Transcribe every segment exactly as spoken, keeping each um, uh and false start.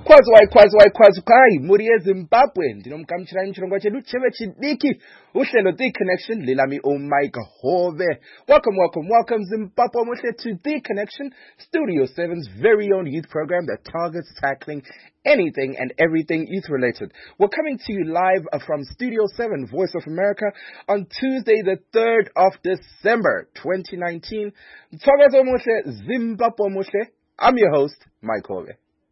Kwazi wayi kwazi wayi kwazi kai muri eZimbabwe ndinomkamchira mchirongo chedu cheve chidiki uhlelo The Connection lilami o Mike Hove. Welcome, welcome, welcome Zimbabwe muhle to The Connection, Studio seven's very own youth program that targets tackling anything and everything youth related. We're coming to you live from Studio seven, Voice of America, on Tuesday the third of December twenty nineteen. Mthakazo muhle Zimbabwe muhle. I'm your host, Mike Hove.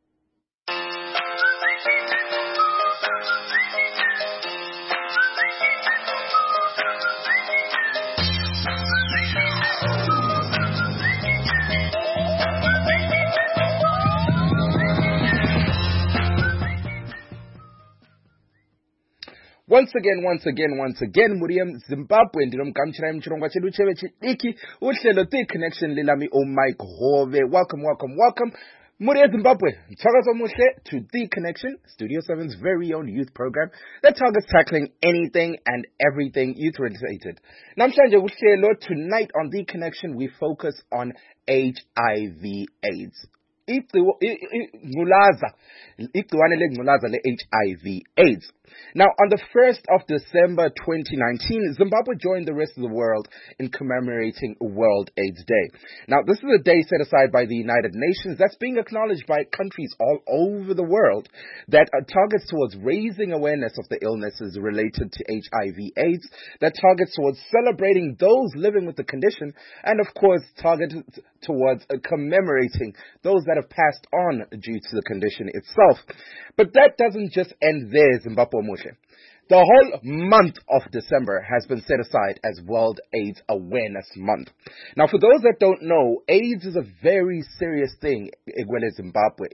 Once again, once again, once again, Muriam Zimbabwe, ndinomkamchira mchirongo chedu cheve chidiki uhlelo The Connection lilami o Mike Hove. Welcome, welcome, welcome. Muriam Zimbabwe, mthakazo muhle to The Connection, Studio seven's very own youth program that targets tackling anything and everything youth related. Namhlanje uhlelo, tonight on The Connection we focus on H I V AIDS. Ngulaza, igciwane lengculaza le-H I V AIDS. Now, on the first of December twenty nineteen, Zimbabwe joined the rest of the world in commemorating World AIDS Day. Now, this is a day set aside by the United Nations that's being acknowledged by countries all over the world that uh, targets towards raising awareness of the illnesses related to H I V AIDS, that targets towards celebrating those living with the condition, and of course, targeted towards uh, commemorating those that have passed on due to the condition itself. But that doesn't just end there, Zimbabwe Mushe. The whole month of December has been set aside as World AIDS Awareness Month. Now, for those that don't know, AIDS is a very serious thing in Zimbabwe.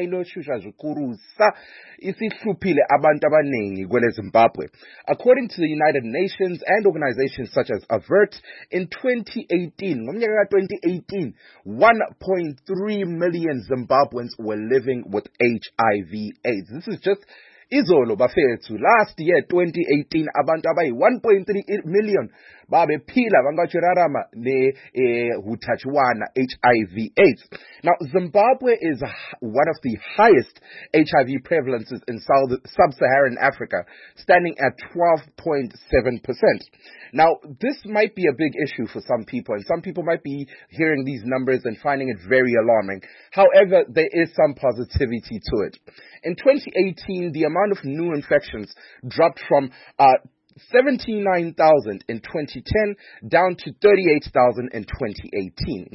According to the United Nations and organizations such as AVERT, in twenty eighteen, one point three million Zimbabweans were living with H I V AIDS. This is just Izolo bafethu, last year twenty eighteen abantu abayi one point three million babephila bangachirarama ne hutachwana H I V AIDS. Now, Zimbabwe is one of the highest H I V prevalences in sub-Saharan Africa, standing at twelve point seven percent. Now, this might be a big issue for some people, and some people might be hearing these numbers and finding it very alarming. However, there is some positivity to it. In twenty eighteen, the amount of new infections dropped from uh, seventy-nine thousand in twenty ten down to thirty-eight thousand in twenty eighteen.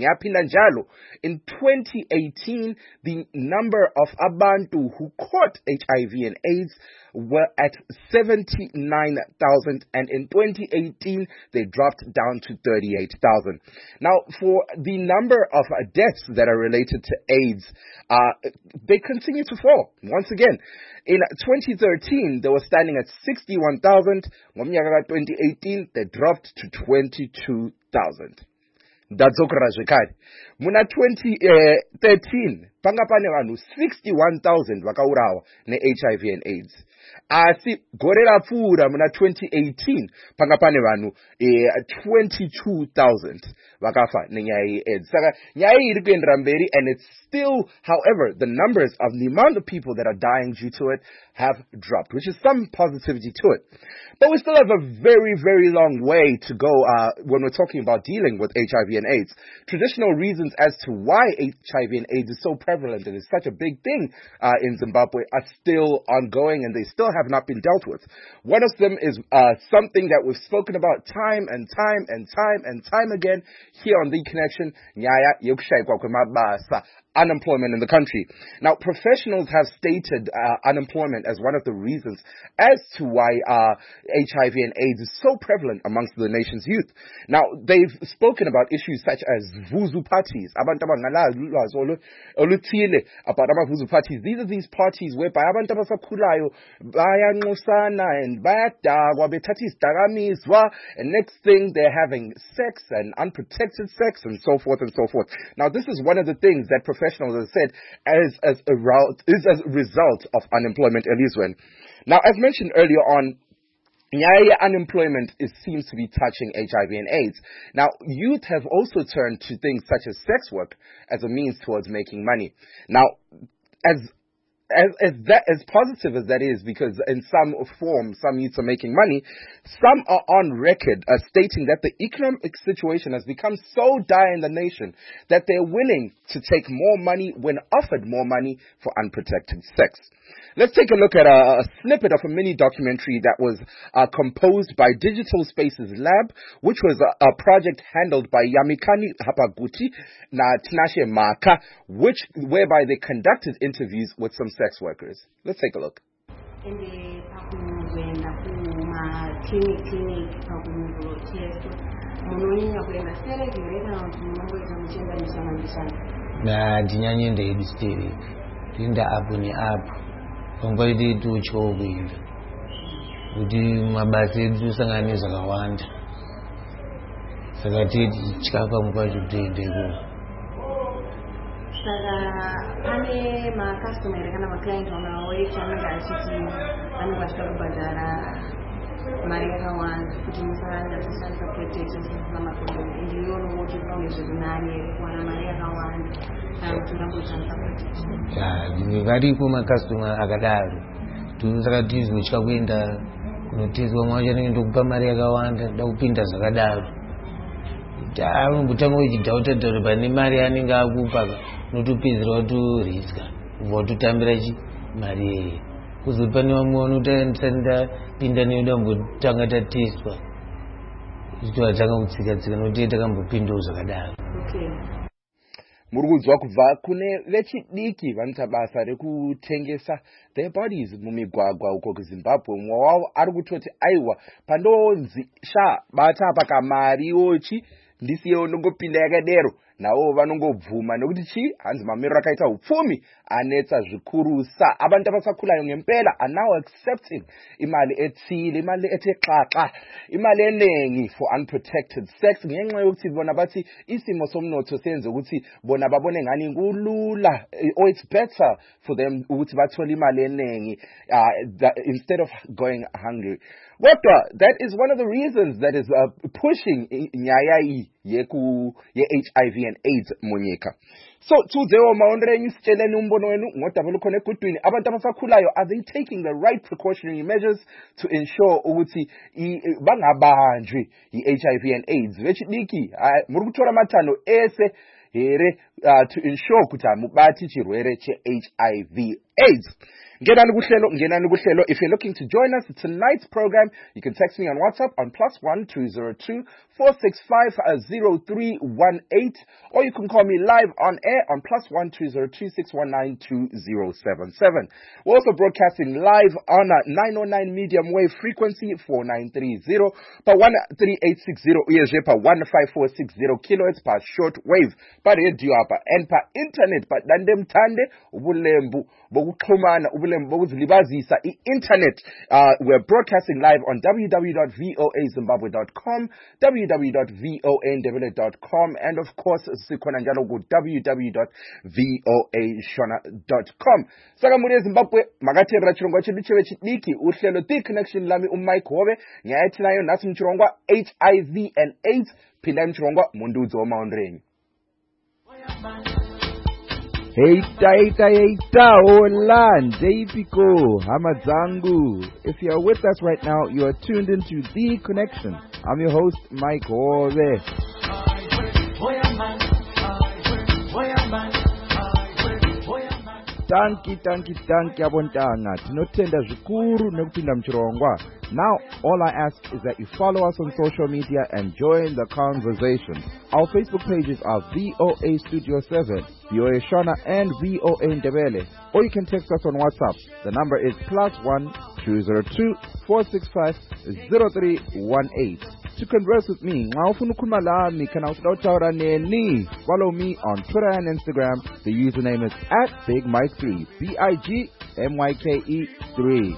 In twenty eighteen, the number of abantu who caught H I V and AIDS were at seventy-nine thousand, and in twenty eighteen they dropped down to thirty-eight thousand. Now, for the number of uh, deaths that are related to AIDS, uh, they continue to fall. Once again, in twenty thirteen they were standing at sixty-one thousand. In twenty eighteen they dropped to twenty-two thousand. That's okrazvikari. Muna twenty thirteen pangapane vanhu sixty-one thousand vakaurawa ne-H I V and AIDS. Asi gore rapfuura muna twenty eighteen pangapane vanhu twenty-two thousand vakafa nenyaya ye-AIDS. Saka nyaya iri kuendera mberi, and it's still, however, the numbers of the amount of people that are dying due to it have dropped, which is some positivity to it. But we still have a very, very long way to go uh, when we're talking about dealing with H I V and AIDS. Traditional reasons as to why H I V and AIDS is so prevalent and is such a big thing uh, in Zimbabwe are still ongoing, and they still have not been dealt with. One of them is uh, something that we've spoken about time and time and time and time again here on The Connection, nyaya yokushayikwa kwemabasa, unemployment in the country. Now, professionals have stated uh, unemployment as one of the reasons as to why uh, H I V and AIDS is so prevalent amongst the nation's youth. Now, they've spoken about issues such as vuzu parties. Abantu abangala ulwazi oluthile about vuzu parties. These are these parties whereby abantu abasakhulayo bayanxusana and bayadakwa bethatha izidakamizwa, and next thing they're having sex and unprotected sex and so forth and so forth. Now, this is one of the things that professionals have said as, as a route, is as a result of unemployment elizweni. Now, as mentioned earlier on, nyaya unemployment is, seems to be touching H I V and AIDS. Now, youth have also turned to things such as sex work as a means towards making money. Now, as as, as that as positive as that is, because in some form some youths are making money, some are on record uh, stating that the economic situation has become so dire in the nation that they're willing to take more money when offered more money for unprotected sex. Let's take a look at a, a snippet of a mini documentary that was uh, composed by Digital Spaces Lab, which was a, a project handled by Yamikani Hapaguti na Tinashe Maka, which whereby they conducted interviews with some sex workers. Let's take a look. Na dinyanyende ebistiri tinda apo ni apo ngwaidi tu chobinda kuti mabasa edu sanganiza kawanda saka titi chikafa mupacho kutoendeko. Saka pane ma-customer kana ma-client wanaoita anenge achiti anokwanisa kubhadhara mari yakawanda kuti musarange achishandisa protection namakondomu ende iyono kuti paune zvekunani ere kuwana mari yakawanda kana kuti ungangoshandisa protection. Varipo ma-customer akadaro saka tizotya kuenda kunotezwa mwacho anenge ndokupa mari yakawanda ndakupinda zvakadaro anombotanga uchidhauta kuti pane mari anenge akupa notopedzera watoriska kubva watotambira chi mari yeye kuzoti pane vamwe vanotandisanda pinda neyo dambotanga tateswa ichitova tanga kutsika tsika nokuti takambopindawo zvakadaro. Muri kunzwa kubva kune vechidiki vanoita basa rekutengesa their bodies mumigwagwa uko kuZimbabwe. Mumwe wavo ari kutoti aiwa pandonzi sha bata apa kamari ochi ndisiyewo ndongopinda yakadero nawo vanongobvuma nekuti chi hanzi mamiriro akaita upfumi anetsa zvikurusa. Abantu abasakhulayo ngempela are now accepting imali ethile, imali ethe xaxa, imali enengi for unprotected sex ngenxa yokuthi bona bathi isimo somnotho senze ukuthi bona babone ngani kulula, or it's better for them ukuthi bathole imali enengi uh, instead of going hungry. Kodwa that is one of the reasons that is uh, pushing nyaya yeku ye H I V and AIDS munyika. So tuzewo maondrenyu sitsheleni umbono wenu ngodaba lukhona egudwini. Abantu abasakhulayo, are they taking the right precautionary measures to ensure ukuthi bangabanjwi yi-H I V and AIDS? Vechidiki muri kuthola mathando ese here uh, to ensure ukuthi amubati chirwere che-H I V AIDS. Ngenani kuhlelo, ngenani kuhlelo. If you're looking to join us tonight's program, you can text me on WhatsApp on plus one two zero two four six five zero three one eight, or you can call me live on air on plus one two zero two six one nine two zero seven seven. We're also broadcasting live on a nine oh nine medium wave frequency four nine three zero per one three eight six zero uyezve per one five four six zero kilohertz per short wave per radio apa and per internet per dande mthande ubulembu bokuxhumana ubulembu bokuzilibazisa i-internet. Uh, we're broadcasting live on w w w dot voa zimbabwe dot com, w w w dot voa ndebele dot com, and of course sikhona njalo ku w w w dot voa shona dot com. Saka muri eZimbabwe makateerera chirongwa chedu cheve chidiki uhlelo The Connection lami uMike Hove nyaya tinayo nhasi muchirongwa H I V and AIDS. Pindai muchirongwa mundudzo wamaondorenyu. Heita, heita, heita, hola, Ndepiko, Hamadzangu. If you are with us right now, you are tuned into The Connection. I'm your host, Mike Hove. Tanki, tanki, tanki, abontanga. Tinotenda zvikuru nekupinda mchirongwa. Now, all I ask is that you follow us on social media and join the conversation. Our Facebook pages are V O A Studio seven, V O A Shona, and V O A Ndebele. Or you can text us on WhatsApp. The number is plus one two zero two four six five zero three one eight. To converse with me, follow me on Twitter and Instagram. The username is at Big Mike three, B I G M Y K E three.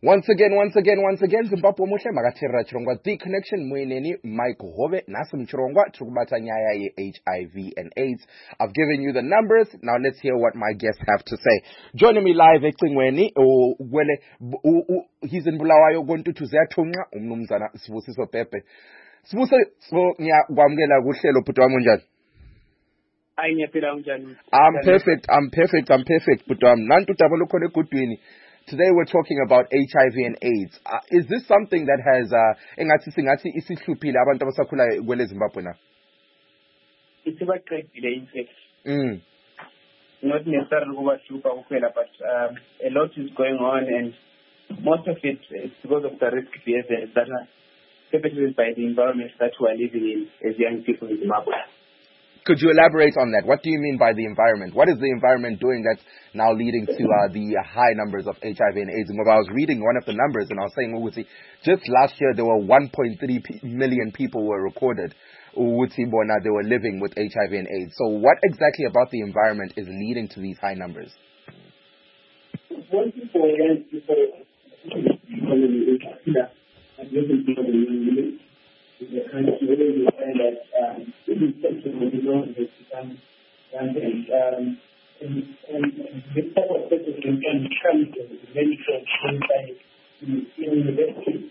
Once again, once again, once again, Zimbabwe muhle makatherera chirongwa The Connection mweneni Mike Hove nasi mchirongwa tukubata nyaya ye H I V and AIDS. I've given you the numbers. Now let's hear what my guests have to say. Joining me live ecingweni ugwele he's in Bulawayo gontutu ziyathunqa umnumzana Sibusiso Pepe. Sibuso so ngiyakwamukela kuhlelo bhuti wami unjani? Hayi ngiyaphila unjani? I'm perfect, I'm perfect, I'm perfect bhuti wami. Nantu udaba lukhona egudwini. Today we're talking about H I V and AIDS. Uh, is this something that has engathi singathi isihluphile abantu abasakhula kwele Zimbabwe na? It's about great in fact. Mm. Not necessarily over super kuphela, but um, a lot is going on, and most of it is because of the risk behaviors that are perpetrated by the environment that we are living in as young people in Zimbabwe. Could you elaborate on that? What do you mean by the environment? What is the environment doing that's now leading to uh, the high numbers of H I V and AIDS? And I was reading one of the numbers and I was saying, just last year there were one point three million people were recorded they were living with H I V and AIDS. So what exactly about the environment is leading to these high numbers? One people young people the country really find that um, this is something we know has become and um, and, and this type of person can come to many friends by in university.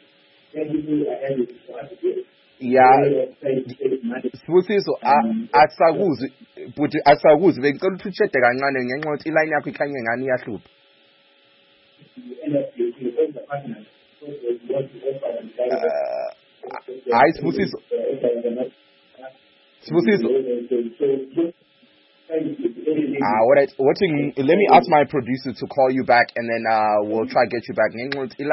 Yeah, Sibusiso asakuzi but asakuzi bengicela ukuthi ushede kancane ngenxa ukuthi iline yakho ikhanye ngani iyahlupha. Hi, Sibusiso. Sibusiso. Ah, what I, watching, let me ask my producer to call you back and then uh, we'll try to get you back.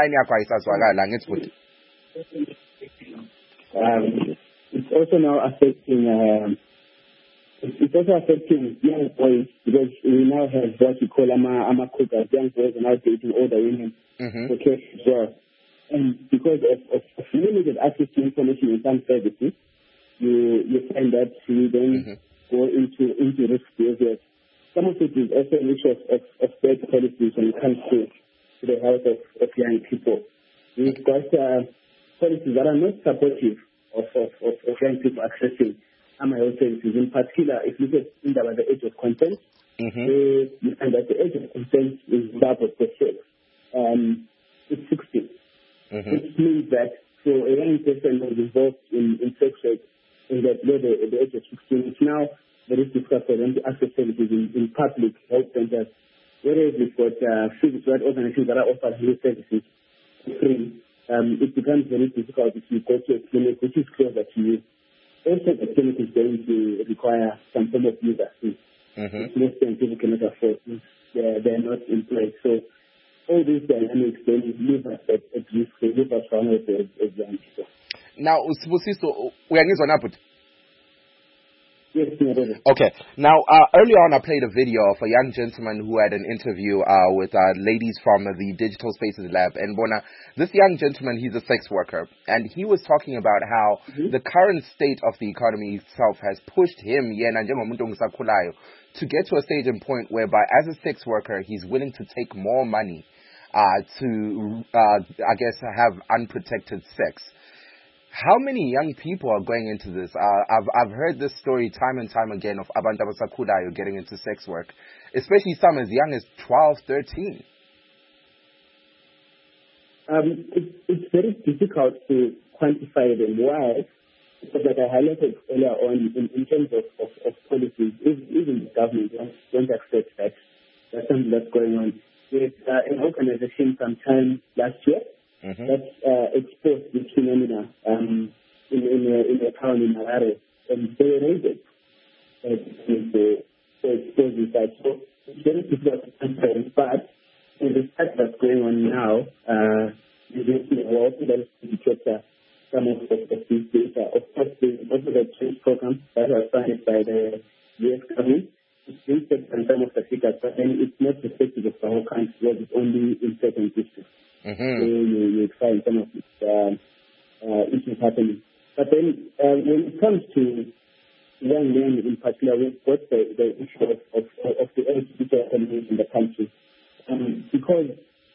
Um, it's also now affecting, um, it's also affecting young boys because we now have what we call ama, ama cookers. Young boys are now dating older women. Mm-hmm. Okay, so. And because of, of, of limited access to information in some services, you you find that you then mm-hmm. go into into risk behaviors. Some of it is also an issue of, of, of bad policies when it comes to, to the health of, of young people. We've got uh, policies that are not supportive of, of, of, of young people accessing ama health services. In particular, if you look at in the, the age of consent, mm-hmm. uh, you find that the age of consent is Zimbabwe per se. Um, it's sixty. Mm-hmm. Which means that for a young person who is involved in, in sex work in that level at the age of sixteen, it's now very difficult for them to access services in, in public health centers. Whereas we've got uh, civic rights organizations that are offering health services free, um, it becomes very difficult if you go to a clinic which is closer to you. Also, the clinic is going to require some form of user fee. Mm-hmm. Most people cannot afford it. They're, they're not in place. So, all these dynamics then leave us at, at risk, leave us vulnerable as young people. Now, Sibusiso, uyangizwa na but? Yes, okay. Now, uh, earlier on, I played a video of a young gentleman who had an interview uh, with uh, ladies from the Digital Spaces Lab. And Bona, this young gentleman, he's a sex worker. And he was talking about how mm-hmm. the current state of the economy itself has pushed him, to get to a stage and point whereby, as a sex worker, he's willing to take more money Uh, to, uh, I guess, have unprotected sex. How many young people are going into this? Uh, I've I've heard this story time and time again of abantu abasakhulayo getting into sex work, especially some as young as twelve, thirteen. Um, it, it's very difficult to quantify them. Why? Because like I highlighted earlier on, in, in terms of, of, of policies, even the government don't, don't accept that there's something that's going on. There's uh, an organization sometime last year mm-hmm. that uh, exposed this phenomena um, in, in, a, in a town in Harare, and they were raided uh, to expose that. So it's very difficult to understand, but in the fact that's going on now, uh, we also that to capture some of, of, of these data. Of course, there's also the change program that was funded by the U S government. It's been set on some of the figures, but then it's not reflective of the whole country, it's only in certain districts. Mm-hmm. So you, you find some of these uh, uh, issues happening. But then uh, when it comes to young men in particular, we've got the, the issue of, of, of the age which are in the country. Um, because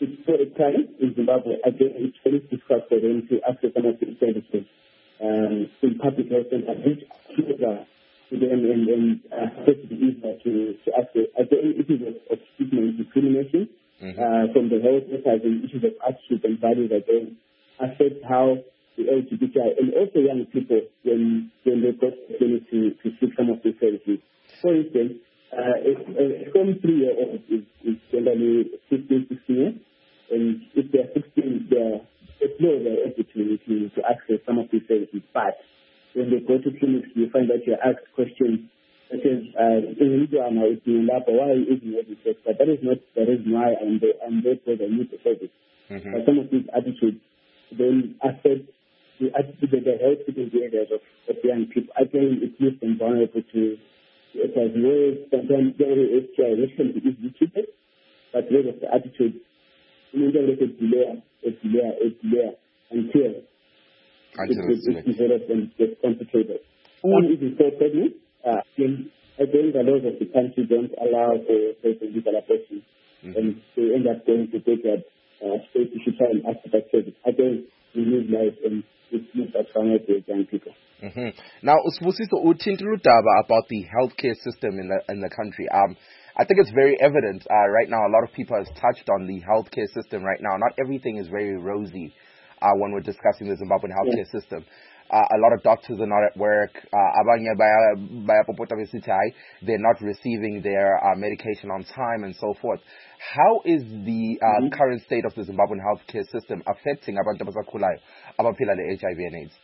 it's so exciting in Zimbabwe. Again, it's very difficult for them to access some of these services um, in public health centers, which closer to them and, and uh, supposed to be easier to, to access. Again, issues of, of stigma and discrimination mm-hmm. uh, from the health centers and issues of attitude and values again affect how the L G B T I and also young people when when they got the opportunity to, to seek some of these services. For instance, uh, if a from three-year-old is, is generally fifteen, sixteen years, and if they're sixteen, they're slow they're able to, to, to access some of these services. But when they go to clinics, you find that you're asked questions such as, uh, why are you eating every sex? But that is not the reason why I'm there, I'm there because I need the service. Mm-hmm. But some of these attitudes then affect the attitude of the health behaviors of, of young people. Again, it leaves them vulnerable to H I V. Sometimes H I V can be easily treated, but because of the attitude, mental health is delay, it's delay, it's delay until it develops and gets complicated. Some even so pregnant, uh, again, the laws of the country don't allow for, for legal abortion, mm-hmm. and they end up going to take a uh, state issue try and ask for that service. Again, we lose life and it leaves a trauma to young people. Mm-hmm. Now, Usbusiso Utintrudaba about the healthcare system in the in the country. Um, I think it's very evident uh, right now. A lot of people have touched on the healthcare system right now. Not everything is very rosy uh, when we're discussing the Zimbabwean healthcare yeah. system. Uh, a lot of doctors are not at work. Uh, they're not receiving their uh, medication on time and so forth. How is the uh, mm-hmm. current state of the Zimbabwean healthcare system affecting abantu abasakhulayo abaphila le H I V and AIDS?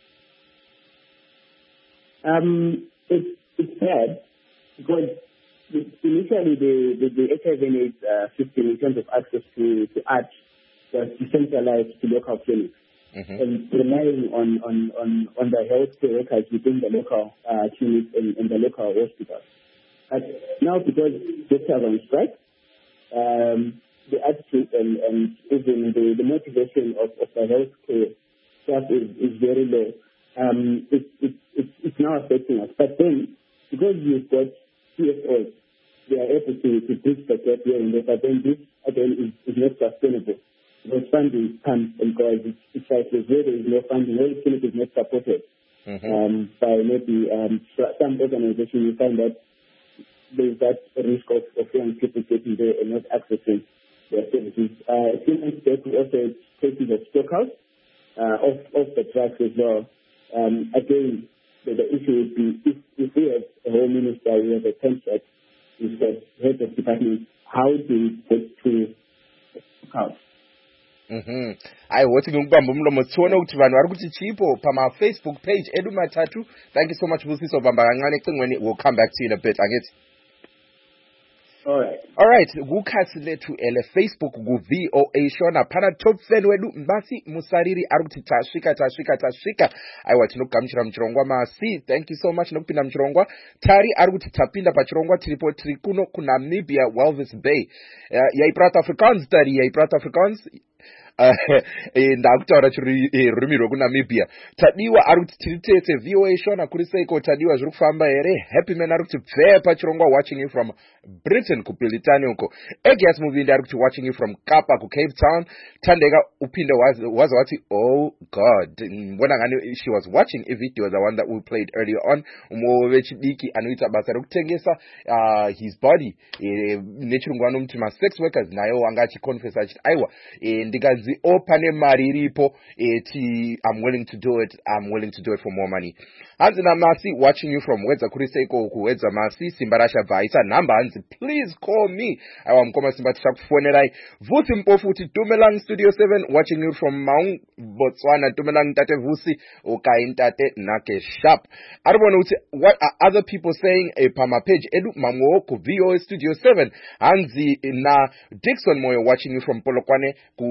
Um, it's, it's bad because initially the, the, the H I V and AIDS uh, system in terms of access to, to A R C was decentralized to local clinics. Mm-hmm. And relying on, on, on, on the healthcare records within the local uh, clinics and, and the local hospitals. But now because doctors are on strike, um, the attitude and, and even the, the motivation of, of the healthcare staff is, is very low. Um, it, it, it, it's now affecting us. But then, because you've got C S Os, they are able to, to bridge the gap here and there, but then this, again, is, is not sustainable. Because funding comes and goes. It's, it's like where there is no funding, where the clinic is not supported mm-hmm. um, by maybe um, some organization, you find that there is that risk of, of young people getting there and not accessing their services. Uh, clinics that we also cases of stockouts uh, of, of the drugs as well. Um, again, the, the issue would be if, if we have a home minister, we have a contract with the head of department, how do we get to stockouts? Mhm. Ayi wothi ngikubamba umlomo sithona ukuthi vanhu vari kuti chipo pama Facebook page edu matatu. Thank you so much Busiso bamba kancane ecingweni. We'll come back to you in a bit. Angithi. All right. All right. Kukhathi lethu ele Facebook ku V O A shona phana top fan wedu Mbasi Musariri ari kuti tashika tashika tashika. Aiwa tinokugamuchira muchirongwa Masi. Thank you so much nokupinda muchirongwa. Tari ari kuti tapinda pachirongwa tiripo tiri kuno ku Namibia Walvis Bay. Uh, yaiprata Afrikaans tari yaiprata Afrikaans. ndakutaura chirurimi rwekunamibia. Tadiwa ari kuti tiri tese V O A shona kuri seiko tadiwa zviri kufamba here. Happy man ari kuti bve pachirongwa watching you from Britain kupilitani uko. Egias Muvindi ari kuti watching you from Kapa ku Cape Town. Tandeka upinde waza wati oh god. Mbona ngani she was watching a video, the one that we played earlier on. Umo vechidiki anoita basa rekutengesa uh, his body. E, nechirungu anomti ma sex workers nayo wanga achiconfess achiti aiwa e, ndikazi o pane mari iripo eti I'm willing to do it, I'm willing to do it for more money. Hanzi na Masi watching you from Wedza kuri seiko kuwedza Masi Simba rasha bhaisa namba hanzi please call me. Aiwa mkoma Simba tishakufonerai. Vusi mpofu uti Dumelang Studio seven watching you from Maung Botswana. Dumelang tate Vusi ukai ntate nake sharp. Arubona uti what are other people saying e pama page edu mamuo ku V O A Studio seven. Hanzi na Dixon Moyo watching you from Polokwane ku Vaisa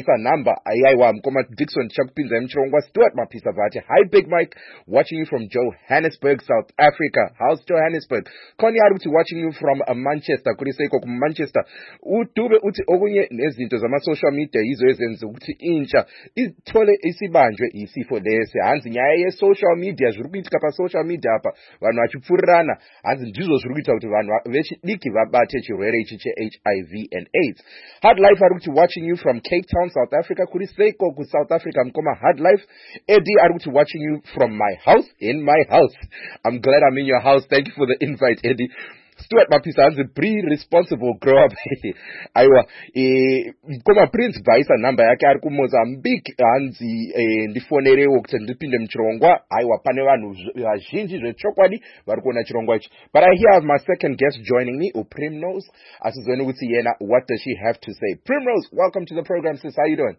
Mapisa number ayaiwa mkoma Dixon Chakpinza Mchirongwa Stuart Mapisa Vati. Hi Big Mike, watching you from Johannesburg, South Africa. How's Johannesburg? Connie Aruti watching you from uh, Manchester. Kuriseko Manchester. Utube uti okunye nezinto zama social media izo ezenza ukuthi intsha ithole isibanjwe isifo lesi. Hanzi nyaya ye social media zviri kuitika pa social media apa vanhu vachipfurirana hanzi ndizvo zviri kuita kuti vanhu vechidiki vabate chirwere ichi che H I V and AIDS. Hard Life Aruti watching you from Cape Town, South Africa. Kuriseko ku South Africa mkoma Hard Life. Eddie Aruti watching you from my house, in my house. I'm glad I'm in your house. Thank you for the invite, Eddie. Stuart Mapisa hanzi pre responsible grow up. Aiwa eh koma Prince Baisa number yake ari ku Mozambique hanzi eh ndifonerewo kuti ndipinde mchirongwa. Aiwa pane vanhu vazhinji zvechokwadi vari kuona chirongwa ichi. But I here have my second guest joining me, uPrimrose. Asizweni ukuthi yena, what does she have to say? Primrose, welcome to the program, sis. How you doing?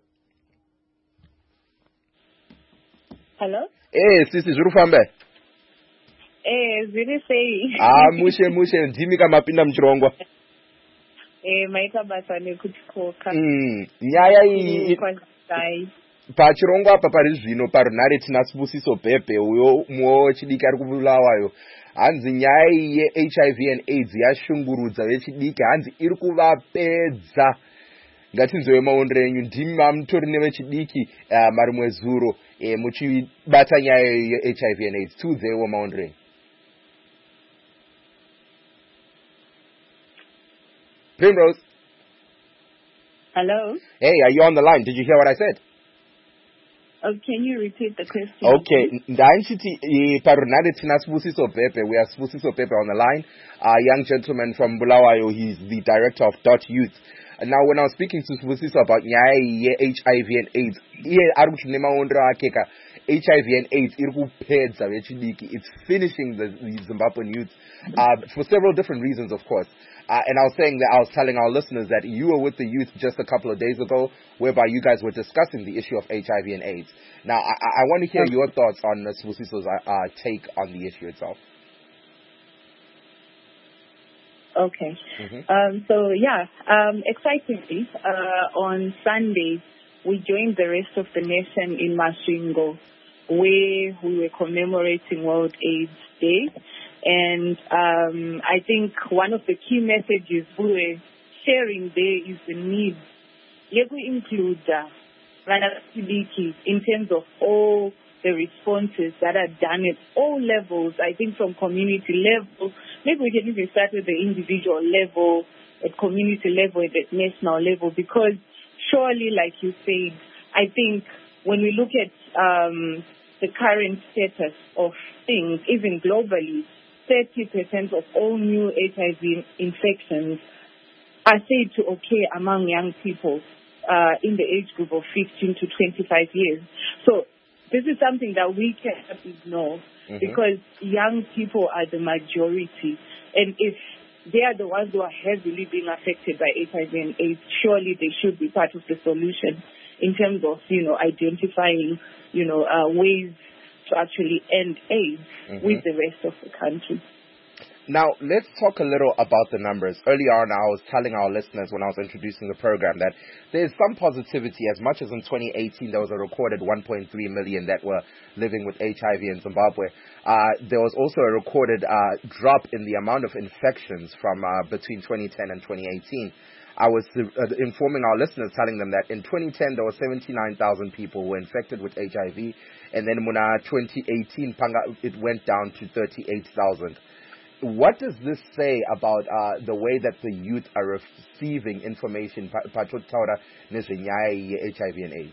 Hello? Eh sisi zviri kufamba? Eh, zviri sei? Ah, mushe mushe ndimi kamapinda mchirongwa. Eh, maita basa nekutikoka. Mm, nyaya iyi pachirongwa apa pari zvino parunare tina Sibusiso Pepe uyo mumwe chidiki ari kubulawayo. Hanzi nyaya iyi ye H I V and AIDS yashungurudza vechidiki, hanzi iri kuvapedza. Ngatinzwe maondero enyu, ndimi mamutori nevechidiki uh, mari mwezuro eh, muchibata nyaya ye H I V and AIDS. Tudzewo maondero enyu. Primrose. Hello? Hey, are you on the line? Did you hear what I said? Oh, can you repeat the question? Okay. Ndanchiti parunare tina Sibusiso Pepe. We have Sibusiso Pepe on the line. A young gentleman from Bulawayo. He's the director of Dot Youth. And now when I was speaking to Sibusiso about nyaya H I V and AIDS, iye ari kuti nemaondero akeka H I V and AIDS iri kupedza vechidiki. It's finishing the, the Zimbabwean youth uh, for several different reasons, of course. Uh, and I was saying that I was telling our listeners that you were with the youth just a couple of days ago, whereby you guys were discussing the issue of H I V and AIDS. Now, I, I want to hear your thoughts on uh, Sibusiso's uh, take on the issue itself. Okay. Mm-hmm. Um, so, yeah, um, excitingly, uh, on Sunday, we joined the rest of the nation in Masvingo, where we were commemorating World AIDS Day. And um, I think one of the key messages we were sharing there is the need to include in terms of all the responses that are done at all levels. I think from community level, maybe we can even start at the individual level, at community level, at the national level, because surely, like you said, I think when we look at um, the current status of things, even globally, thirty percent of all new H I V infections are said to occur among young people uh, in the age group of fifteen to twenty-five years. So this is something that we cannot ignore, mm-hmm. because young people are the majority. And if they are the ones who are heavily being affected by H I V and AIDS, surely they should be part of the solution in terms of, you know, identifying, you know, uh, ways to actually end AIDS, mm-hmm. with the rest of the country. Now, let's talk a little about the numbers. Earlier on, I was telling our listeners when I was introducing the program that there's some positivity. As much as in twenty eighteen, there was a recorded one point three million that were living with H I V in Zimbabwe. Uh, there was also a recorded uh, drop in the amount of infections from uh, between twenty ten and twenty eighteen. I was uh, informing our listeners, telling them that in twenty ten, there were seventy-nine thousand people who were infected with H I V. And then in twenty eighteen, it went down to thirty-eight thousand. What does this say about uh, the way that the youth are receiving information, H I V and AIDS?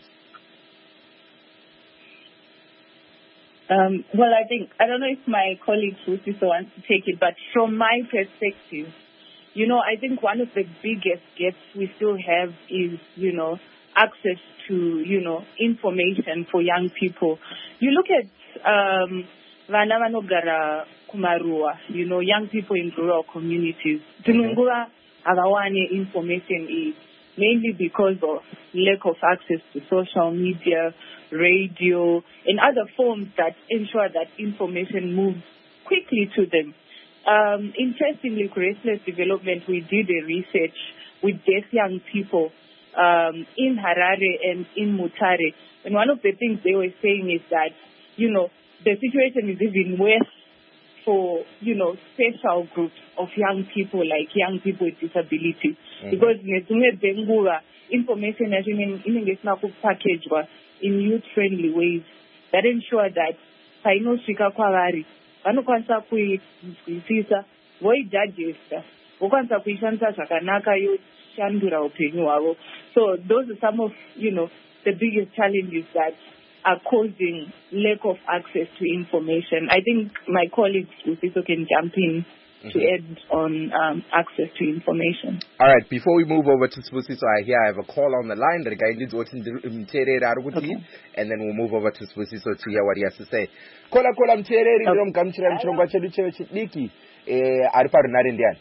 Um, well, I think, I don't know if my colleague Sibusiso wants to take it, but from my perspective, you know, I think one of the biggest gaps we still have is, you know, access to, you know, information for young people. You look at um, Vana Vanogara Kumarua, you know, young people in rural communities. Tunungura Agawane information is mainly because of lack of access to social media, radio, and other forms that ensure that information moves quickly to them. Um, interestingly, Restless Development, we did a research with deaf young people um, in Harare and in Mutare. And one of the things they were saying is that, you know, the situation is even worse for, you know, special groups of young people, like young people with disabilities. Mm-hmm. Because information has been packaged in youth-friendly ways that ensure that painoshika kwavari vanokwanisa kuizwisisa voidigesta vokwanisa kuishandisa zvakanaka yoshandura upenyu hwavo. So those are some of, you know, the biggest challenges that are causing lack of access to information. I think my colleagues also can jump in mm-hmm. to add on um, access to information. All right, before we move over to Spusiso, I hear I have a call on the line that guy needs what okay. And then we'll move over to Spusiso to hear what he has to say. Kola kola mtereri ndo mkamchira mchirongwa chedu chewe chidiki eh ari parunare ndiani.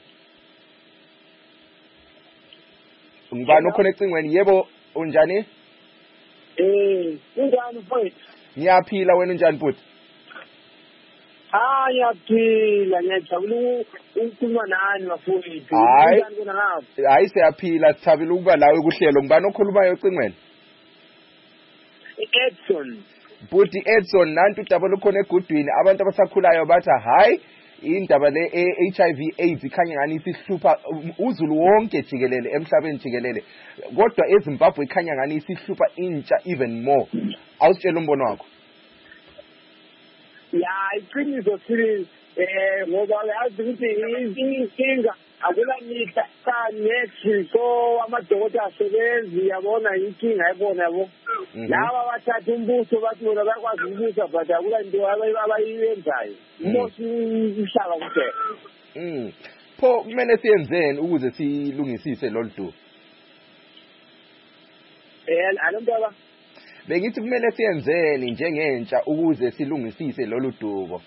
Ngibano connecting when yebo unjani? Eh, unjani mfowethu? Ngiyaphila wena unjani futhi? Ah, ngiyaphila, ngiyajabula ukukhuluma nani mfowethu. Unjani kona ngapha? Hayi siyaphila, sithabile ukuba lawe kuhlelo. Ngibani okhulumayo ocingweni? Edson. Buti Edson nantu udaba lukhona egudwini abantu abasakhulayo bathi hayi indaba le H I V AIDS ikhanya ngani isihlupha uzulu wonke jikelele emhlabeni jikelele kodwa eZimbabwe ikhanya ngani isihlupha intsha even more. Awusitshela umbono wakho? Ya iqiniso siri eh ngoba yazi ukuthi inkinga akula nitha next so amadokotela asebenzi yabona inkinga yabona yabo laba bathatha umbuso bathi bona bakwazi ukubusa but akula into abayiyenzayo umosi umhlaba kuphela. Mm. Pho kumele siyenzeni ukuze silungisise lo dubo? Eh alomntaba bengithi kumele siyenzeni njengentsha ukuze silungisise lo dubo?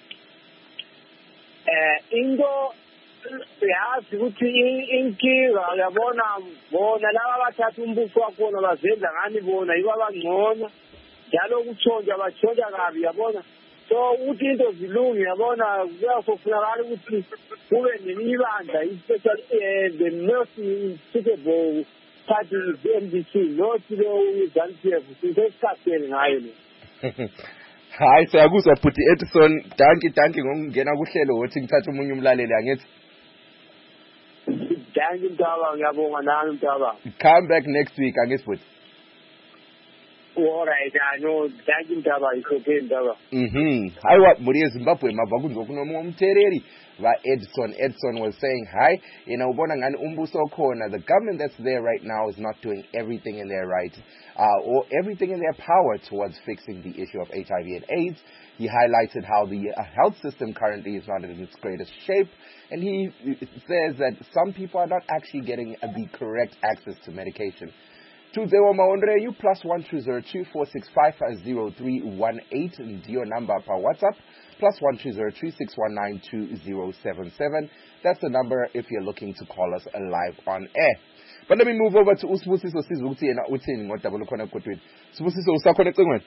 Eh into yazi ukuthi inkinga yabona bona laba bathatha umbuso wakhona bazenza ngani bona yiba abangcono njalo ukuthonja bathonja kabi yabona. So ukuthi into zilungi yabona kuyasofunakala ukuthi kube nemibandla especially the most suitable party is M D C not the Z A N P F sisesikhatheni ngayo le. Hayi siyakuzwa futhi Edson danki danki ngokungena kuhlelo wothi ngithatha umunye umlaleli angithi. Danki mntaba ngiyabonga nami mntaba. Come back next week angithi futhi. All right, I know. Thank you, Mtaba. It's okay, Mtaba. Mhm. Hayi wa muri eZimbabwe mava kunzo kunomunye umthereri va Edson. Edson was saying, "Hi, you know, ubona ngani umbuso okhona, the government that's there right now is not doing everything in their right uh, or everything in their power towards fixing the issue of H I V and AIDS." He highlighted how the uh, health system currently is not in its greatest shape, and he says that some people are not actually getting uh, the correct access to medication. two zero Maondre, you plus one two zero two four six five zero three one eight and your number per WhatsApp plus one two zero two six one nine two zero seven seven. That's the number if you're looking to call us live on air. But let me move over to Usbusiso Sizukuti and Utin what double connect with Usbusiso Usakone Tungwen.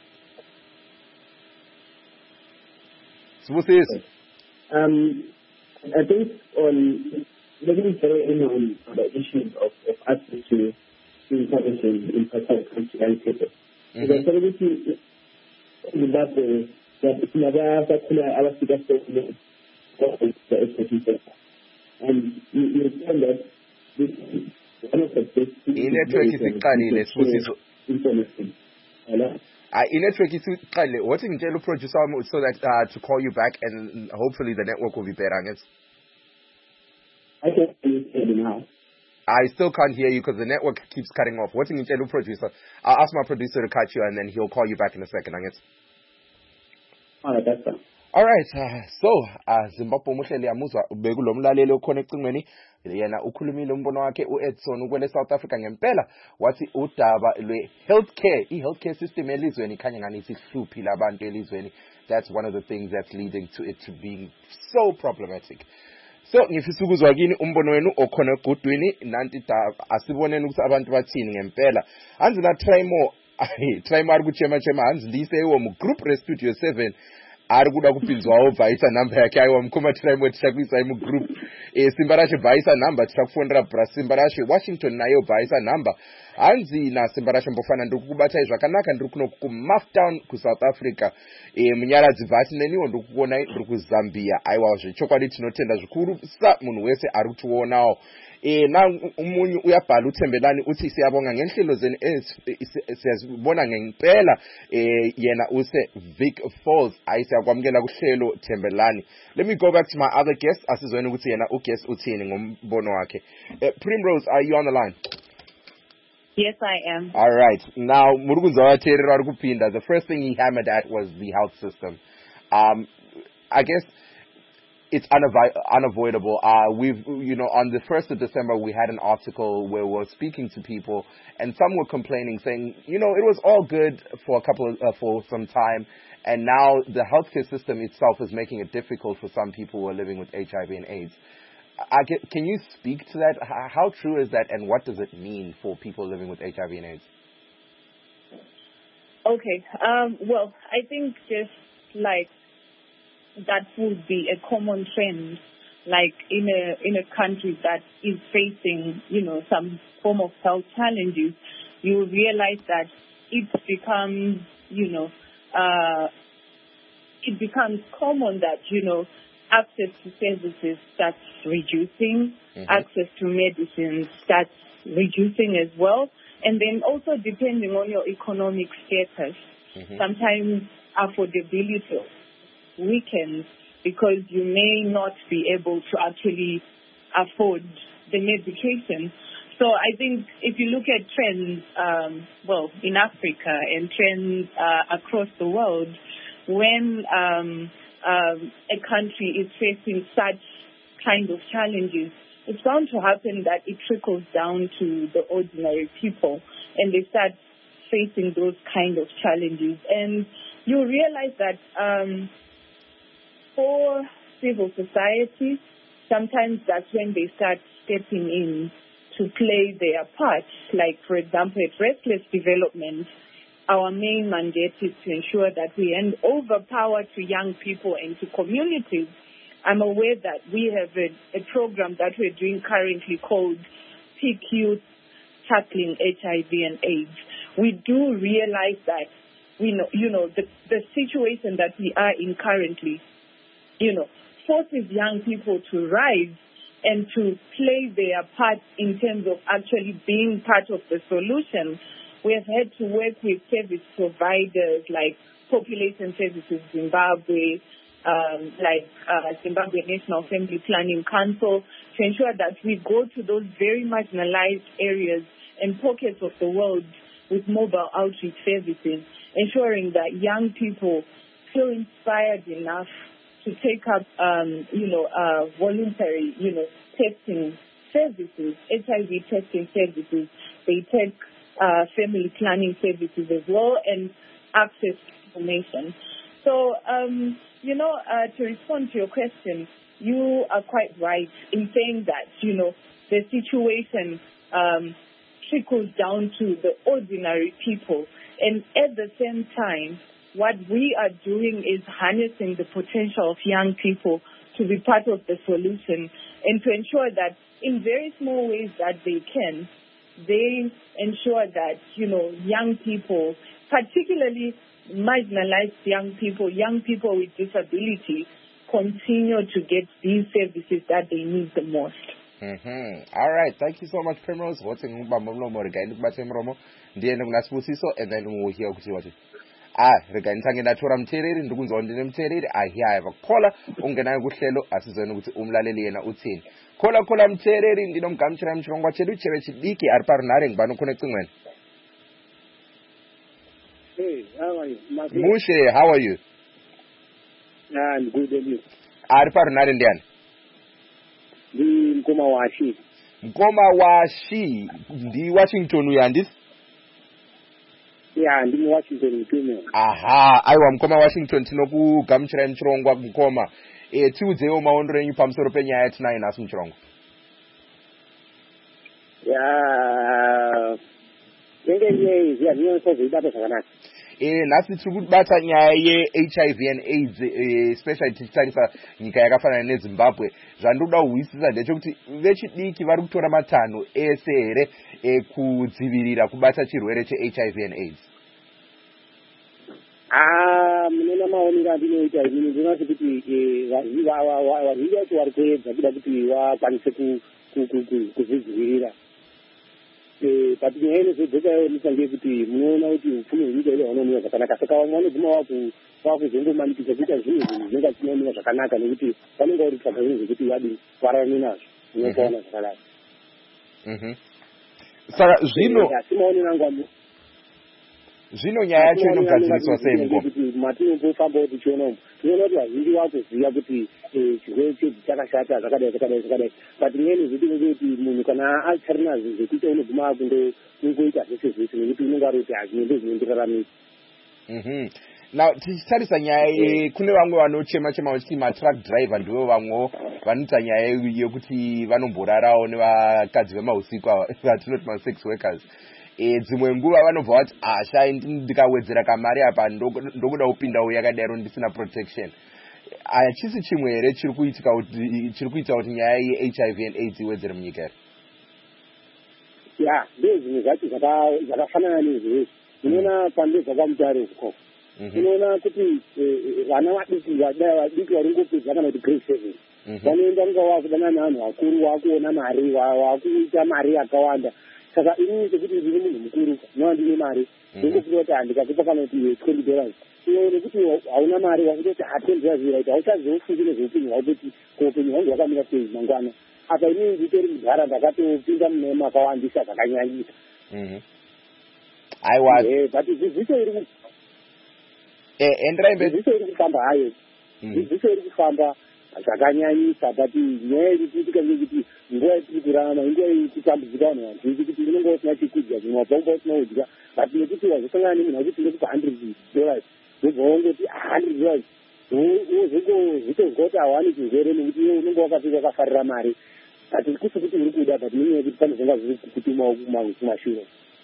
Usbusiso. Um I think on let me throw in on the issues of, of access to information in particular to young people. Because everything that the that never particular our speakers the expertise. And you, you find that this one of the best network is iqalile Sbusiso information. Hello? Uh, in network is iqalile. What in tell producer so that uh, to call you back and hopefully the network will be better, I guess. I can hear you now. I still can't hear you because the network keeps cutting off. What's in the producer? I'll ask my producer to catch you and then he'll call you back in a second, I guess. All right, that's fine. All right, uh, so uh, Zimbabwe muhleli amuzwa bekulo mlaleli okhona ecingweni yena ukhulumile umbono wakhe uEdson ukwele South Africa ngempela wathi udaba lwe healthcare i healthcare system elizweni ikhanya ngani isihluphile abantu elizweni. That's one of the things that's leading to it to being so problematic. So ngifisa ukuzwa kini umbono wenu okhona egudwini nanti asiboneni ukuthi abantu bathini ngempela. Anzi na try more try more kuchema chema anzi lise wo mu group re studio seven ari kuda kupinzwawo bhaisa number yake aiwa mukoma tiraimwe tichakuisai mugroup e, simba rashe bhaisa number tichakufonera bra simba rashe Washington nayo bhaisa number hanzi nasimba rashe mbofana ndiri kukubatai zvakanaka ndiri kuno kuMaftown kuSouth Africa e, munyaradzi bvati neniwo ndiri kukuonai ndiri kuZambia aiwa zvechokwadi tinotenda zvikuru sa munhu wese ari kutionawo e, na umunyu uyabhala uThembelani uthi siyabonga ngenhlelo zeni siyazibona ngempela e, yena use Vic Falls ayisiyakwamukela kuhlelo Thembelani. Let me go back to my other guest asizweni ukuthi yena uguest uthini ngombono wakhe. uh, Primrose, are you on the line? Yes, I am. All right. Now, the first thing he hammered at was the health system. Um, I guess it's unav- unavoidable. Uh, we've, you know, on the first of December, we had an article where we were speaking to people, and some were complaining, saying, you know, it was all good for a couple of, uh, for some time, and now the healthcare system itself is making it difficult for some people who are living with H I V and AIDS. I get, can you speak to that? How true is that, and what does it mean for people living with H I V and AIDS? Okay. Um, well, I think just like that would be a common trend, like in a in a country that is facing, you know, some form of health challenges, you will realize that it becomes, you know, uh, it becomes common that, you know, access to services starts reducing, mm-hmm. access to medicines starts reducing as well. And then also depending on your economic status, mm-hmm. sometimes affordability weakens because you may not be able to actually afford the medication. So I think if you look at trends, um, well, in Africa and trends uh, across the world, when um, Um, a country is facing such kind of challenges, it's bound to happen that it trickles down to the ordinary people and they start facing those kind of challenges. And you realize that um, for civil society, sometimes that's when they start stepping in to play their part. Like, for example, at Restless Development, our main mandate is to ensure that we hand over power to young people and to communities. I'm aware that we have a, a program that we're doing currently called Peak Youth Tackling H I V and AIDS. We do realize that, we know, you know, the, the situation that we are in currently, you know, forces young people to rise and to play their part in terms of actually being part of the solution. We have had to work with service providers like Population Services Zimbabwe, um, like uh, Zimbabwe National Family Planning Council, to ensure that we go to those very marginalized areas and pockets of the world with mobile outreach services, ensuring that young people feel inspired enough to take up, um, you know, uh, voluntary, you know, testing services, H I V testing services. They take Uh, family planning services as well, and access to information. So, um, you know, uh, to respond to your question, you are quite right in saying that, you know, the situation um, trickles down to the ordinary people. And at the same time, what we are doing is harnessing the potential of young people to be part of the solution and to ensure that in very small ways that they can, they ensure that, you know, young people, particularly marginalized young people, young people with disability, continue to get these services that they need the most. Mm-hmm. All right. Thank you so much, Primrose. And then we'll hear what you Ah, regani tangenda tora mtereri ndikunzwa ndine mtereri ahia ava kola ungenayo kuhlelo asizweni ukuthi umlaleli yena uthini kola kola mtereri ndinomgamchira mchirongwa chedu chere chidiki ari parunare ngibano khona ecingweni. Hey, how are you? Mushe, how are you? I'm good, and you? Ari parunare ndiani? Ndi Mkoma Washi. Mkoma Washi ndi Washington uyandisi? Yeah, ndi Washington mtume. Aha, aiwa Mkoma Washington tinokugamuchira mchirongwa Mkoma. E tiudzewo maondero enyu pamusoro penyaya yatinayo nhasi muchirongwa. Yeah, Nenge nye ziya niyo so zibata zvakanaka. Eh nhasi tiri kubata nyaya ye-H I V and AIDS eh, especially tichitarisa nyika yakafanana neZimbabwe. Zvandoda kuhwisisa ndechekuti vechidiki vari kutora matanho ese here eh, kudzivirira kubata chirwere che-H I V and AIDS. Ah, munena maonero andinoita inini ndinoti kuti vazhinji vacho vari kuedza kuda kuti vakwanise kuzvidzivirira. But nyaya inozodzokayo ndisange kuti munoona kuti upfumi hwenyika ido haunomira zvakanaka, saka vamwe vanoguma vakuzongomanikidza kuita zvinhu zvinhu zvinenge zvinomira zvakanaka nekuti vanenge vari kutsvaga zvinhu zvekuti vadi vararame nazvo unokaona zvakadaro. Saka zvino asi maonero angu zvino nyaya yacho inogadziriswa sei mugo? Matinombofamba tichiona umu tinoona kuti vazhinji vakuziva kuti chirwere chedu chakashata zvakadai zvakadai zvakadai, but nyaya zvetinenge kuti munhu kana achari nazvo zvekuita unoguma kungoita zvese zvese nekuti unenge ari kuti hazvino ndozvinondiraramisa. Now tichitarisa nyaya kune vamwe vanochema chema vachiti matruck driver ndivo vamwewo vanoita nyaya yekuti vanomborarawo nevakadzi vemausiku vatinoti masex workers. E, dzimwe nguva vanobva vati asha ndikawedzera kamari apa ndokuda kupindawo yakadaro ndisina protection. Hachisi chimwe here chiri kuitika kuti chiri kuita kuti nyaya ye-H I V and AIDS iwedzere munyika here? Ya, ndezvimwe zvacho zvakafanana nezvizvi. Unoona pande zvakaMutare uko. Unoona kuti vana vadiki vadiki vari ngopedza kana kuti grade seven. Vanoenda kunga vakudana nevanhu vakuru vakuona mari vakuita mari yakawanda. Saka inini sekuti ndiri munhu mukuru nova ndine mari ndingofunga kuti handikakupa kana kuti twenty dollars iwe nekuti hauna mari wakutoti twenty dollars iraita hauchazofungire zveupenyu hwako kuti upenyu hwangu hwakamira sei mangwana. Apa inini nditori mudhara ndakatopinda mune makawandisa zvakanyanyisa. Aiwa but dzidziso iri enderai mberi dzidziso iri kufamba hayo dzidziso iri kufamba zvakanyanyisa, but nyaya iri kuitika ngekuti nguva yatiri kurarama inguva yekutambudzika vanhu vazhinji kuti unenge usina chekudya zvimwe wabva unga usina kudya, but nekuti wazosangana nemunhu akuti ndekupa hundred dollars wobva wongoti hundred dollars wozongozvitozwa kuti hawani chirwere nekuti iwe unenge wakapfeka wakafarira mari, but kusi kuti uri kuda but nenyaya yekuti pane zvanga zviri kutuma kumashure.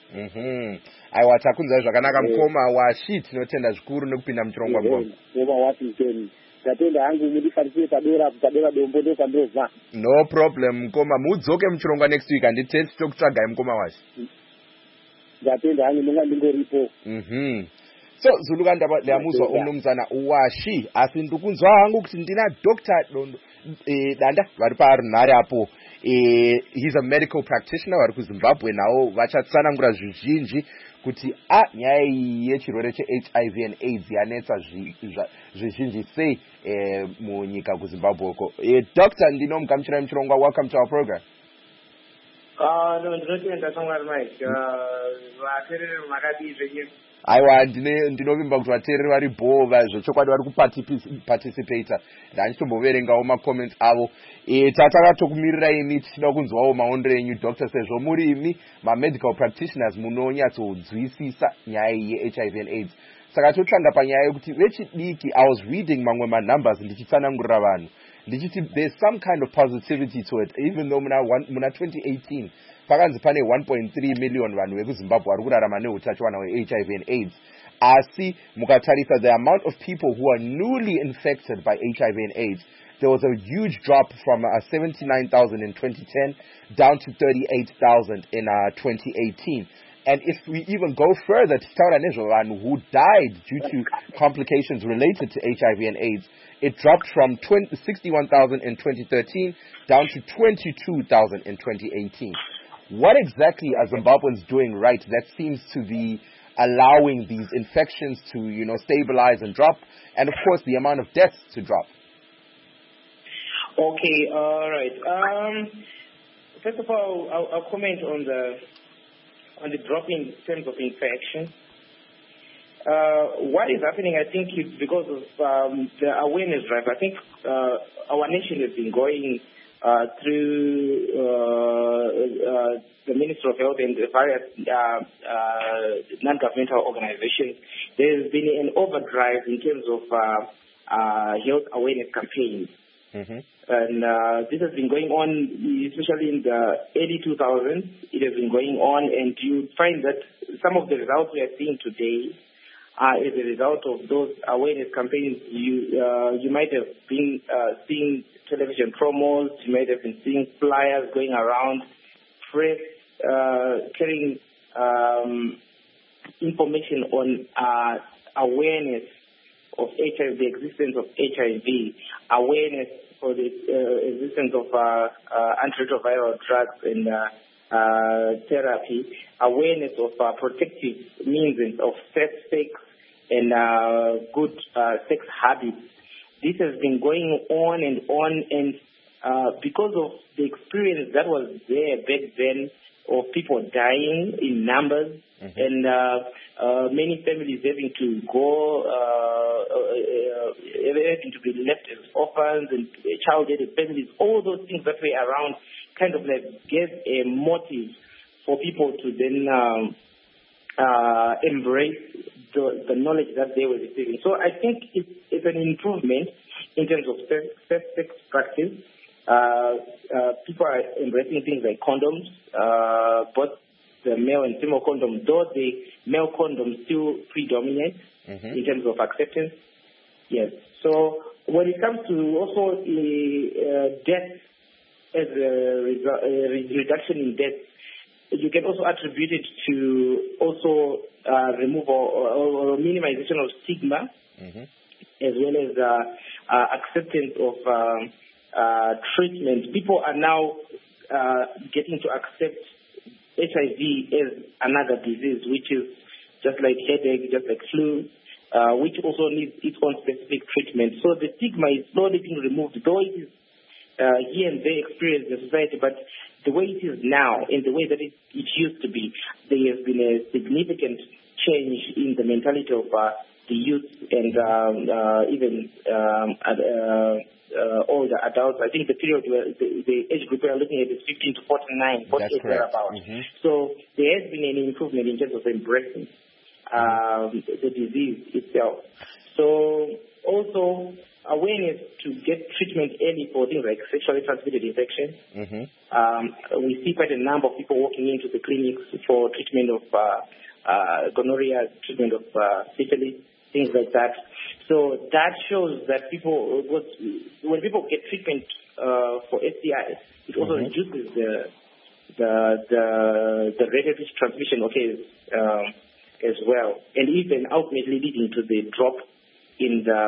Aiwa takunzai zvakanaka mukoma washi, tinotenda zvikuru nekupinda muchirongwa mukoma. Mukoma Washington. Ndatenda hangu mudifarisire padora padora dombo ndokwandobva. No problem mukoma, mudzoke muchirongwa next week anditesi tokutsvagai mukoma washi. Ndatenda hangu ndinga ndingoripo. Mhm. So Zuluka ndamuzwa umnumzana Washi, asi ndikunzwa hangu kuti ndina Doctor Dondo eh danda vari parunhare apo. Eh he's a medical practitioner vari kuZimbabwe nawo vachatsanangura zvizhinji kuti a nyaya yechirwere che-H I V and AIDS yanetsa zvizhinji sei eh munyika kuZimbabwe uko. Eh Doctor ndinomugamuchira muchirongwa, welcome to our program. Ah no ndinotenda shamwari Mike. Ah vaterere makadii zvenyu. Aiwa ndine ndinovimba kuti vateereri vari bhova zvechokwadi vari kuparticipata. Ndanditomboverengawo macomments avo. E tatakatokumirira imi tichida kunzwawo maonero enyu Doctor, sezvo muri imi ma-medical practitioners munonyatsodzwisisa nyaya ye-H I V and AIDS. Saka totsvanda panyaya yekuti vechidiki, I was reading mamwe ma-numbers ndichitsanangurira vanhu ndichiti there's some kind of positivity to it, even though muna, one, muna twenty eighteen pakanzi pane one point three million vanhu vekuZimbabwe vari kurarama neutachiwana hwe-H I V and AIDS. Asi mukatarisa the amount of people who are newly infected by H I V and AIDS, there was a huge drop from uh, seventy-nine thousand in twenty ten down to thirty-eight thousand in uh, twenty eighteen. And if we even go further to Taura who died due to complications related to H I V and AIDS, it dropped from sixty-one thousand in twenty thirteen down to twenty-two thousand in twenty eighteen. What exactly are Zimbabweans doing right that seems to be allowing these infections to, you know, stabilize and drop, and of course the amount of deaths to drop? Okay, all right. Um, first of all, I'll, I'll comment on the on the drop in terms of infection. Uh, what is happening, I think, is because of um, the awareness drive. I think uh, our nation has been going uh, through uh, uh, the Ministry of Health and the various uh, uh, non-governmental organizations. There has been an overdrive in terms of uh, uh, health awareness campaigns. Mm-hmm. And uh, this has been going on, especially in the early two thousands. It has been going on, and you find that some of the results we are seeing today are as a result of those awareness campaigns. You uh, you might have been uh, seeing television promos, you might have been seeing flyers going around, press uh, carrying um, information on uh, awareness of H I V, the existence of H I V, awareness for the uh, existence of uh, uh, antiretroviral drugs and uh, uh, therapy, awareness of uh, protective means of safe sex and uh, good uh, sex habits. This has been going on and on, and uh, because of the experience that was there back then of people dying in numbers, mm-hmm. and uh, uh, many families having to go, uh, uh, having to be left as orphans and child-headed families, all those things that were around kind of like gave a motive for people to then um, uh, embrace the, the knowledge that they were receiving. So I think it's, it's an improvement in terms of safe sex practice. Uh, uh, people are embracing things like condoms, uh, both the male and female condoms, though the male condoms still predominate mm-hmm. in terms of acceptance. Yes. So when it comes to also uh, death as a, resu- a reduction in death, you can also attribute it to also uh, removal or, or minimization of stigma, mm-hmm. as well as uh, uh, acceptance of um, Uh, treatment. People are now uh, getting to accept H I V as another disease, which is just like headache, just like flu, uh, which also needs its own specific treatment. So the stigma is slowly being removed, though it is uh, here and there experienced in society, but the way it is now and the way that it, it used to be, there has been a significant change in the mentality of uh, the youth and um, uh, even um, uh, Uh, older adults. I think the period where the, the age group we are looking at is fifteen to forty-nine, forty-eight thereabouts. Mm-hmm. So there has been an improvement in terms of embracing um, mm-hmm. the disease itself. So also awareness to get treatment early for things like sexually transmitted infections. Mm-hmm. Um, we see quite a number of people walking into the clinics for treatment of uh, uh, gonorrhea, treatment of uh, syphilis, things like that. So that shows that people, when people get treatment uh, for S T I, it also mm-hmm. reduces the the the, the rate of transmission, okay, um, as well, and even ultimately leading to the drop in the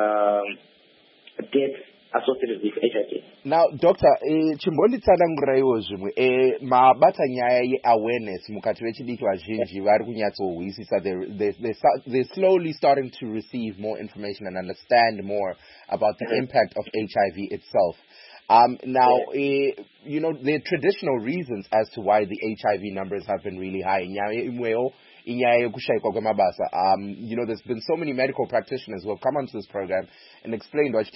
death associated with H I V. Now, Doctor, chimbonditsana nguraiwo zvimwe mabata nyaya ye-awareness mukati vechidiki vazhinji vari kunyatsohwisisa. They're slowly starting to receive more information and understand more about the mm-hmm. impact of H I V itself. Um, now, yeah. uh, you know, there are traditional reasons as to why the H I V numbers have been really high. Um, you know, there's been so many medical practitioners who have come onto this program and explained as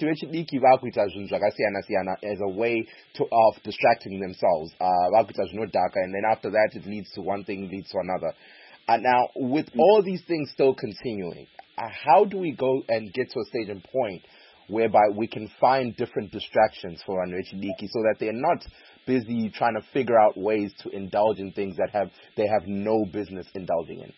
a way to, of distracting themselves. Uh, and then after that, it leads to one thing, leads to another. Uh, now, with all these things still continuing, uh, how do we go and get to a stage and point whereby we can find different distractions for Anwechidiki so that they're not busy trying to figure out ways to indulge in things that have they have no business indulging in?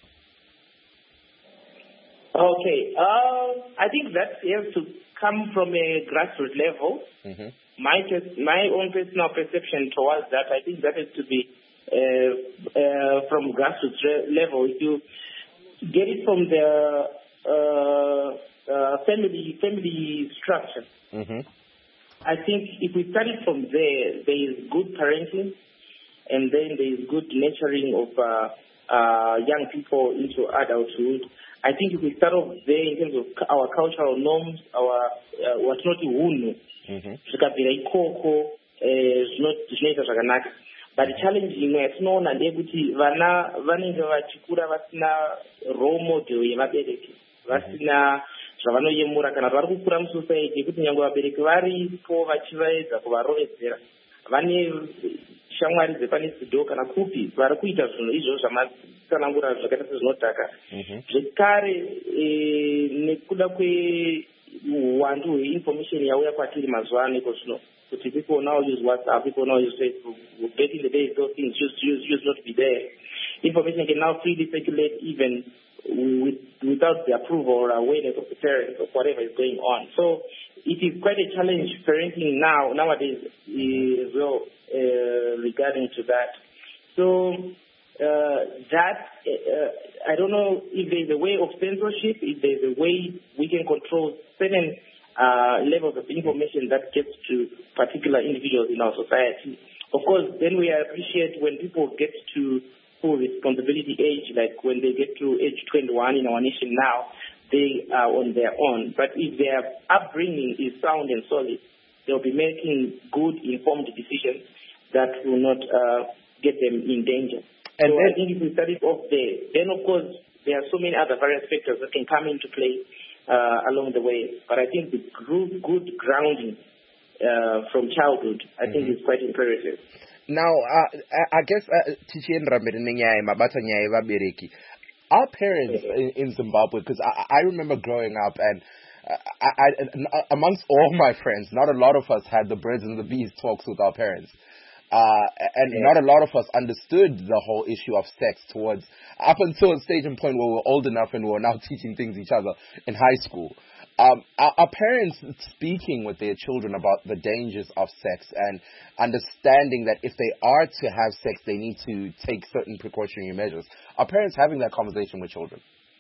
Okay, uh, I think that has to come from a grassroots level. Mm-hmm. My my own personal perception towards that, I think that has to be uh, uh, from grassroots level. If you get it from the uh, uh, family family structure. Mm-hmm. I think if we start it from there, there is good parenting, and then there is good nurturing of uh, uh, young people into adulthood. I think if we start off there in terms of our cultural norms, our uh, what's not hunu, zvikabvira ikoko zvinoita zvakanaka. But the challenge imwe yatinoona ndeyekuti vana vanenge vachikura vasina role model yevabereki, vasina zvavanoyemura kana vari kukura musociety yekuti nyange vabereki varipo vachivaedza kuvarovedzera, vane shamwari dzepanisidho kana kupi vari kuita zvinhu izvozvo zvamatsanangura zvakaita sezvinodhaka. Zvekare nekuda want to information yauya kwatiri mazuva ano iko zvino kuti people now use WhatsApp, people now use Facebook. Back in the days, those things used, used, used not to be there. Information can now freely circulate even with, without the approval or awareness of the parents of whatever is going on. So it is quite a challenge parenting now nowadays as well uh, regarding to that. So uh, that uh, I don't know if there's a way of censorship, if there's a way we can control certain uh, levels of information that gets to particular individuals in our society. Of course, then we appreciate when people get to full responsibility age, like when they get to age twenty-one in our nation now, they are on their own. But if their upbringing is sound and solid, they'll be making good, informed decisions that will not uh, get them in danger. And so then, I think if we start it off there, then of course there are so many other various factors that can come into play uh, along the way. But I think the good, good grounding uh, from childhood, I mm-hmm. think is quite imperative. Now, uh, I guess our parents in, in Zimbabwe, because I, I remember growing up, and I, I, amongst all my friends, not a lot of us had the birds and the bees talks with our parents. Uh, and yeah. not a lot of us understood the whole issue of sex towards, up until a stage and point where we were old enough and we were now teaching things each other in high school. Um, our, our parents speaking with their children about the dangers of sex and understanding that if they are to have sex, they need to take certain precautionary measures. Are parents having that conversation with children?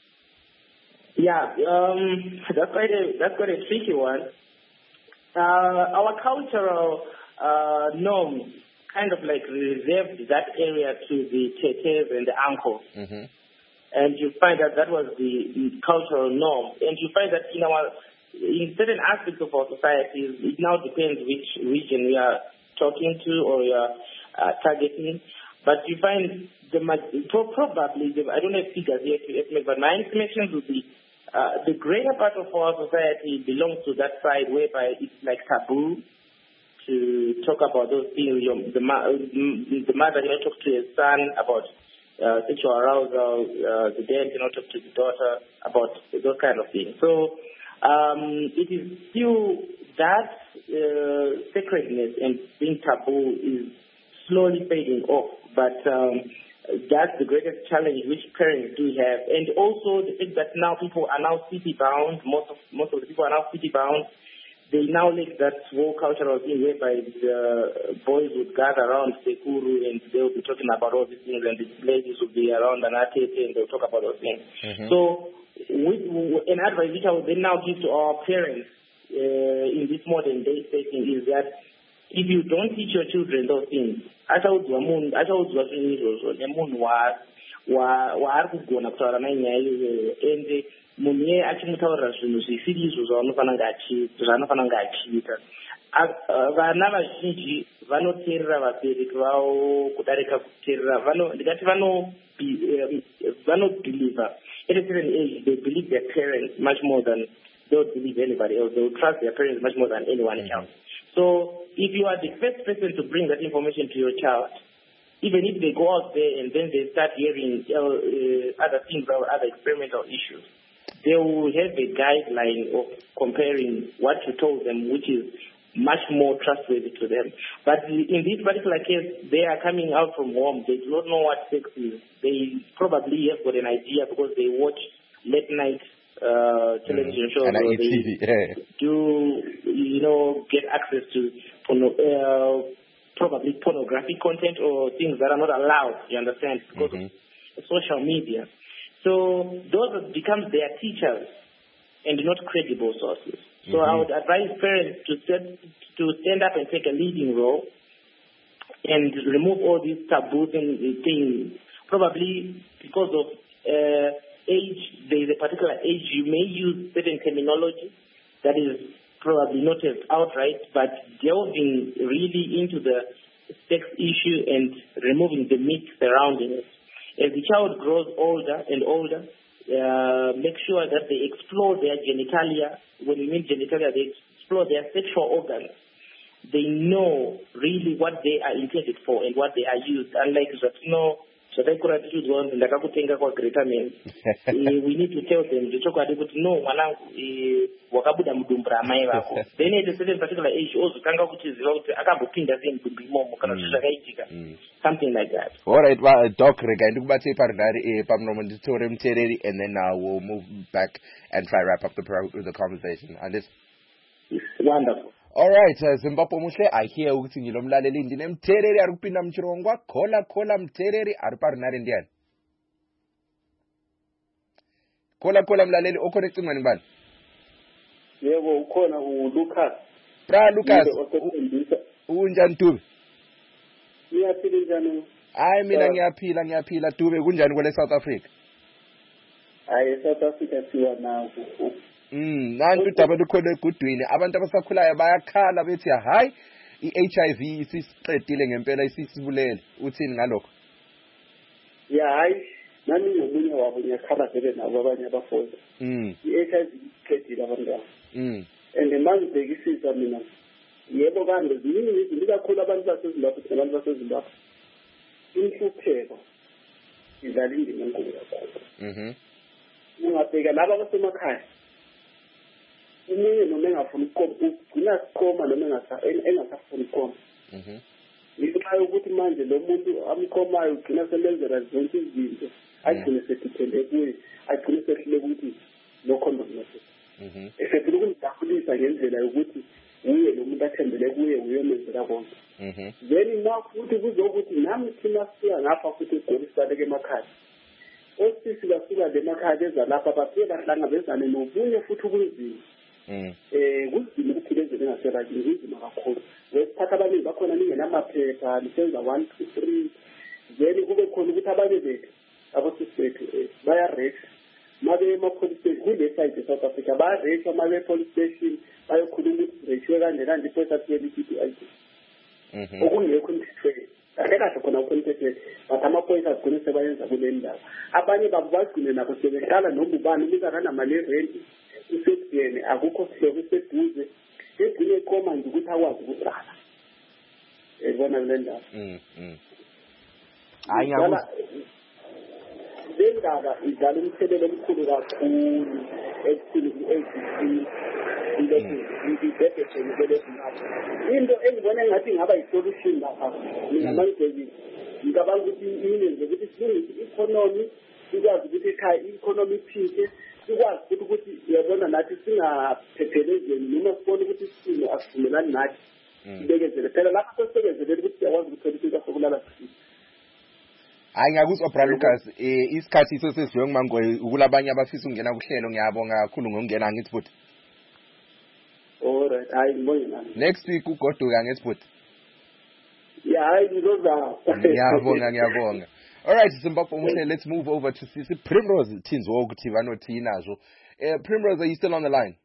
Yeah, um, that's quite a that's quite a tricky one. Uh, our cultural uh, norms kind of like reserved that area to the tetes and the uncles. Mm-hmm. And you find that that was the, the cultural norm. And you find that in our, in certain aspects of our societies, it now depends which region we are talking to or we are uh, targeting. But you find the probably, the, I don't have figures yet to estimate, but my estimations would be uh, the greater part of our society belongs to that side whereby it's like taboo to talk about those things. Your, the, the mother cannot talk to her son about Uh, sexual arousal, uh, the dad cannot talk to the daughter about those kind of things. So um, it is still that uh, sacredness and being taboo is slowly fading off. But um, that's the greatest challenge which parents do have. And also the fact that now people are now city bound, most of most of the people are now city bound. They now live that whole cultural thing whereby the boys would gather around Sekuru and they'll be talking about all these things, and the ladies would be around Anatete and they'll talk about those things. Mm-hmm. So with, with an advice which I would then now give to our parents uh, in this modern day setting is that if you don't teach your children those things, achaudzwa munhu achaudzwa zvinhu izvozvo nemunhu waari kugona kutaura nanyaya ende munhu iye achimutaurira zvinhu zvisiri izvo zvaanofanira kunge achiita. Vana vazhinji vanoteerera vabereki vavo kudarika kuteerera, ndikati vanobhilivha at a certain age. They believe their parents much more than they would believe anybody else. They would trust their parents much more than anyone else. So if you are the first person to bring that information to your child, even if they go out there and then they start hearing uh, other things or other experimental issues, they will have a guideline of comparing what you told them, which is much more trustworthy to them. But in this particular case, they are coming out from home. They do not know what sex is. They probably have got an idea because they watch late night uh, television shows. And or they T V. Yeah. do, you know, get access to porno- uh, probably pornographic content or things that are not allowed, you understand, because mm-hmm. of social media. So those become their teachers and not credible sources. So mm-hmm. I would advise parents to stand, to stand up and take a leading role and remove all these taboo things. Probably because of uh, age, there is a particular age you may use certain terminology that is probably not as outright, but delving really into the sex issue and removing the myth surrounding it. As the child grows older and older, uh, make sure that they explore their genitalia. When we mean genitalia, they explore their sexual organs. They know really what they are intended for and what they are used. Unlike that, you know, zvatakuratidzwa kuti ndakakutenga kwagreater man. We need to tell them zvechokwadi kuti no mwanangu wakabuda mudumbu ramai vako. Then at a certain particular age ozotanga kuchiziva kuti akambopinda sei mudumbu imomo kana kuti zvakaitika. Something like that. All right, well, Doc, rega ndikubatei parunhare pamnomo nditore muteereri, and then uh, we'll move back and try to wrap up the pro- the conversation. And this Wonderful. All right, uh, Zimbabwe Mushe, I hear ukuthi ngilomlaleli ndine mtereri ari kupinda muchirongwa, kola kola mtereri ari parunhare ndiani. Kola kola mlaleli oconnect ngani bani? Yebo ukhona uLucas. Bra Lucas, unjani Dube? Niyaphila njani? Hayi mina ngiyaphila ngiyaphila Dube, kunjani kwele South Africa? Hayi South Africa siwa nawo. Mm, nantu daba lukhona egudwini, abantu abasakhulayo bayakhala bethi hayi i-H I V isisiqedile ngempela isisibulele. Uthini ngalokho? Ya hayi nami ngomunye wabo ngiyakhala vele nabo abanye abafundi. Mm. I-H I V isiqedile abantwana. Mm. And manje ngibhekisisa mina yebo kanje ziningi izinto kakhulu abantu baseZimbabwe nabantu baseZimbabwe. Inhlupheko idlala indima enkulu kakhulu. Mhm. Ungabheka laba abasemakhaya. Umunye noma engafuni ukukoma ugcina sikhoma noma engasafuni ukukoma. Mhm. Ngenxa yokuthi manje lo muntu amkhomayo ugcina selenzela zonke izinto agcine sedipende kuye, agcine sehlule ukuthi no condom nase. Mhm. Efethula ukumdafulisa ngendlela yokuthi uye lo muntu athembele kuye uyomenzela konke. Mhm. Then now futhi kuzokuthi nami thina siya ngapha futhi egolisa ke emakhaya. Osisi basuka lemakhaya beza lapha bafike bahlangabezane nobunye futhi ubunzima. Mm. Eh kuzima ukuphilezela ngasela kunzima kakhulu. Wesithatha abaningi bakhona ningenamaphepha lisenza one two three. Then kube khona ukuthi abanye bethu abosisithu baya rate mabe ema police station kule side e South Africa baya rate mabe police station bayokhuluma ukuthi rate kanje kanje iphesa phela ithi I D. Mhm. Okungekho emthethweni. Kahle kahle khona ukhonthethwe bathi amaphoyisa agcine sebayenza kule ndawo. Abanye babo bagcine nabo sebehlala noma ubani umuntu akanamali rent usekuyene akukho sihloko seduze egcine ekoma nje ukuthi akwazi ukuqala. Ebona le ndawo. Mm. Mm. Hayi ngiyakuzwa. Lendaba idlala umthelelo omkhulu kakhulu ekuthini i-A D C into ibhebhe ngibele sinapho. Into engibona engathi ngaba i-solution lapha mina manje ngicabanga ukuthi yini nje ukuthi silungise i-economy sikwazi ukuthi ekhaya i-economy iphile sikwazi ukuthi ukuthi uyabona nathi singaphephelezeni noma sibone ukuthi isimo asivumelani nathi sibekezele phela lapho sesibekezelele ukuthi siyakwazi ukuthola izinto sokulala sifile. Hayi ngiyakuzwa Bra Lucas, eh isikhathi sesesiyo ngimangoyi ukulabanye abafisa ukungena kuhlelo ngiyabonga kakhulu ngokungena ngithi futhi. All right, hayi ngibonge nami. Next week ugoduka ngithi futhi. Yeah, hayi ngizoza. Ngiyabonga ngiyabonga. All right, Zimbabwe Mushe, let's move over to Sisi Primrose Tinzwo ukuthi banothi nazo. Eh Primrose, are you still on the line?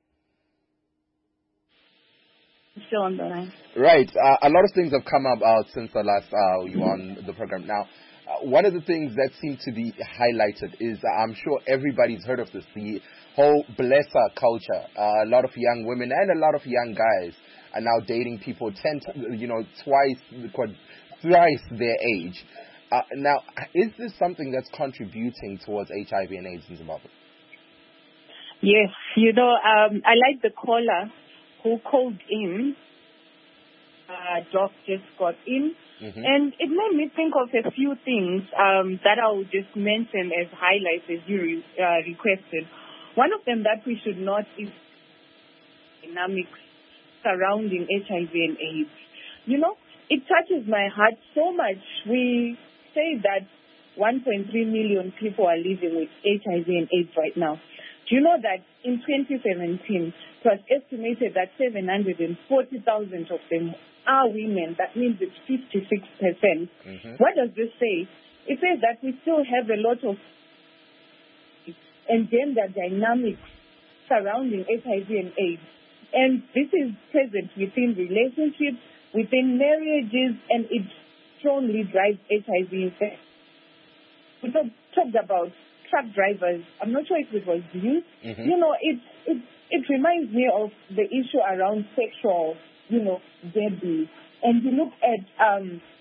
Still on the line. Right. Uh, a lot of things have come about since the last uh, you were on the program. Now, uh, one of the things that seems to be highlighted is uh, I'm sure everybody's heard of this, the whole blesser culture. Uh, a lot of young women and a lot of young guys are now dating people ten, you know, twice, thrice their age. Uh, now, is this something that's contributing towards H I V and AIDS in Zimbabwe? Yes, you know, um, I like the caller who called in. Uh, Doc just got in. Mm-hmm. And it made me think of a few things um, that I'll just mention as highlights as you re- uh, requested. One of them that we should note is dynamics surrounding H I V and AIDS. You know, it touches my heart so much. We say that one point three million people are living with H I V and AIDS right now. Do you know that in twenty seventeen, it was estimated that seven hundred forty thousand of them are women? That means it's fifty-six percent. Mm-hmm. What does this say? It says that we still have a lot of and gender dynamics surrounding H I V and AIDS. And this is present within relationships, within marriages, and it strongly drives H I V infection. We talked about truck drivers. I'm not sure if it was you. Mm-hmm. You know, it, it, it reminds me of the issue around sexual, you know, debut. And you look at um,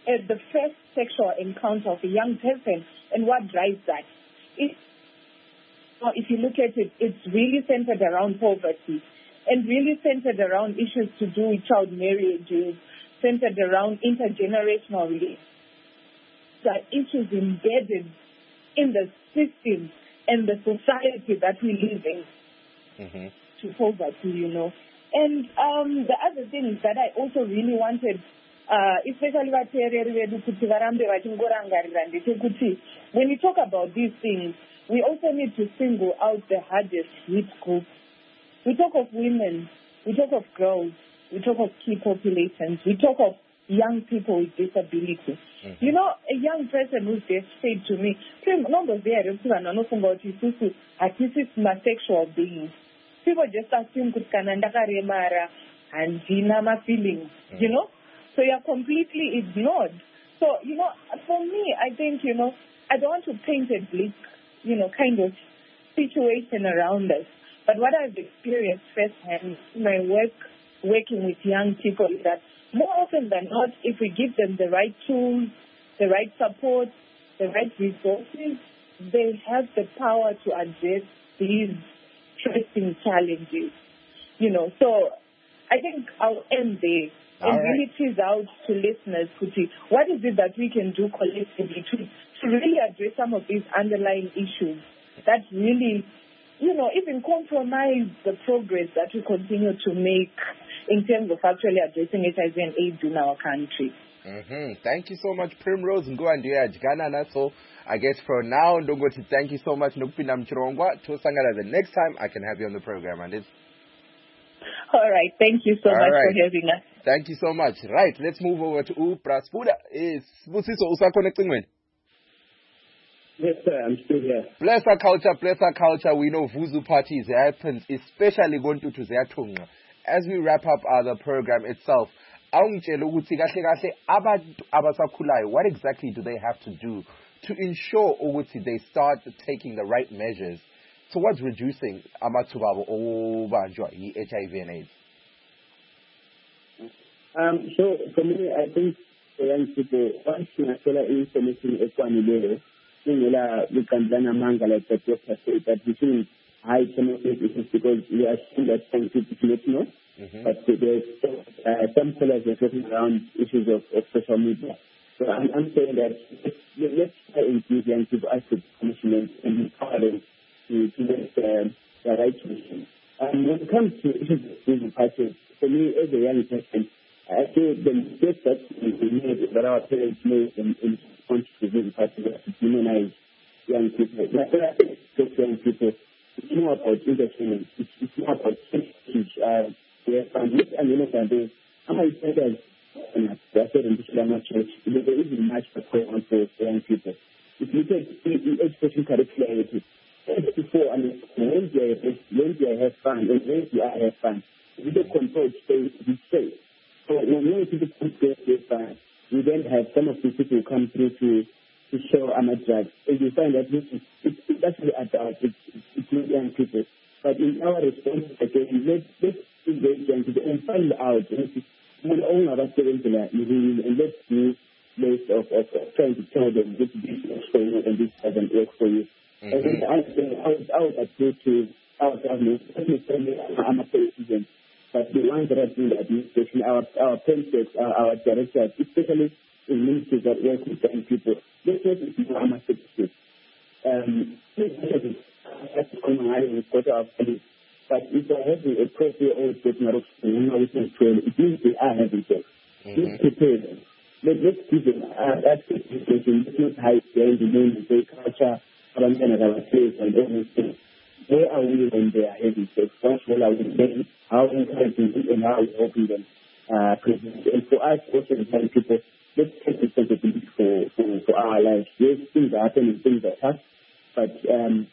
at the first sexual encounter of a young person and what drives that. It, if you look at it, it's really centered around poverty and really centered around issues to do with child marriages, centered around intergenerational relationships. There are issues embedded in the system and the society that we live in mm-hmm. to poverty, you know. And um, the other thing that I also really wanted, uh, especially when we talk about these things, we also need to single out the hardest hit groups. We talk of women, we talk of girls, we talk of key populations, we talk of young people with disability. Mm-hmm. You know, a young person who's just said to me, sexual beings. People just assume and my feelings, you know? So you're completely ignored. So, you know, for me, I think, you know, I don't want to paint a bleak, you know, kind of situation around us. But what I've experienced firsthand in my work, working with young people, is that more often than not, if we give them the right tools, the right support, the right resources, they have the power to address these pressing challenges. You know, so I think I'll end there and right. really tease out to listeners, Kuti, what is it that we can do collectively to, to really address some of these underlying issues that really, you know, even compromise the progress that we continue to make in terms of actually addressing H I V and AIDS in our country. Mm-hmm. Thank you so much, Primrose. So I guess for now, Ndongoti, thank you so much. The next time I can have you on the program. And it's all right. Thank you so All much right. for having us. Thank you so much. Right. Let's move over to Upraspuda. Is Busiso Usa connecting with? Yes, sir. I'm still here. Bless our culture, bless our culture. We know Vuzu parties happens, especially going to Tuzeatunga. As we wrap up uh, the program itself, what exactly do they have to do to ensure ukuthi they start taking the right measures towards reducing amathuba obanjwa H I V and AIDS? Um, so for me, I think for young people, once you have information equanimous, we can then among like the doctor said that we shouldn't hide some of these issues because we assume that some people do not know. Mm-hmm. But there's uh, some scholars are talking around issues of, of social media. So I'm, I'm saying that let's, let's try and give young people access to punishment and empower them to, to make uh, the right decision. Um, when it comes to issues of prison patches, for me as a young person, I feel the mistake that we made, that our parents made in, in response to prison patches was to demonize young people. But when I talk to young people, it's more about entertainment. It's, it's more about issues. Uh, Yes, and this and you know that how many centers and I said in the church, there isn't much for program for young people. If you take education curriculum, it's before and when do I when do I have fun, and when do I have fun? If you don't control space, you stay. So when many people come to have fun, we then have some of these people come through to to show I'm a drug. And you find that this is it's, it's actually adults, it's, it's not young people. But in our response again, let's let's engage young people and find out we'll own our students and let's do ways of, of, of trying to tell them this works for you and this doesn't work for you. Mm-hmm. And then I think I would, I would appeal to our government, not necessarily I'm a politician, but the ones that are doing the administration, our our principals, our, our directors, especially in ministries that work with young people, let's not be I'm a citizen. Um, that's going on with what our police. But if they have a appropriate old statement of it means they are having sex. Let's prepare them. Let, let's give them that education. Let's not hide behind the name and say culture, around our place and everything. Where are we when they are having sex? First of all, are we then how encouraging and how we helping them uh, present. And for us, also as young people, let's take responsibility for, for, for our lives. Yes, things are happening, things are tough, but um,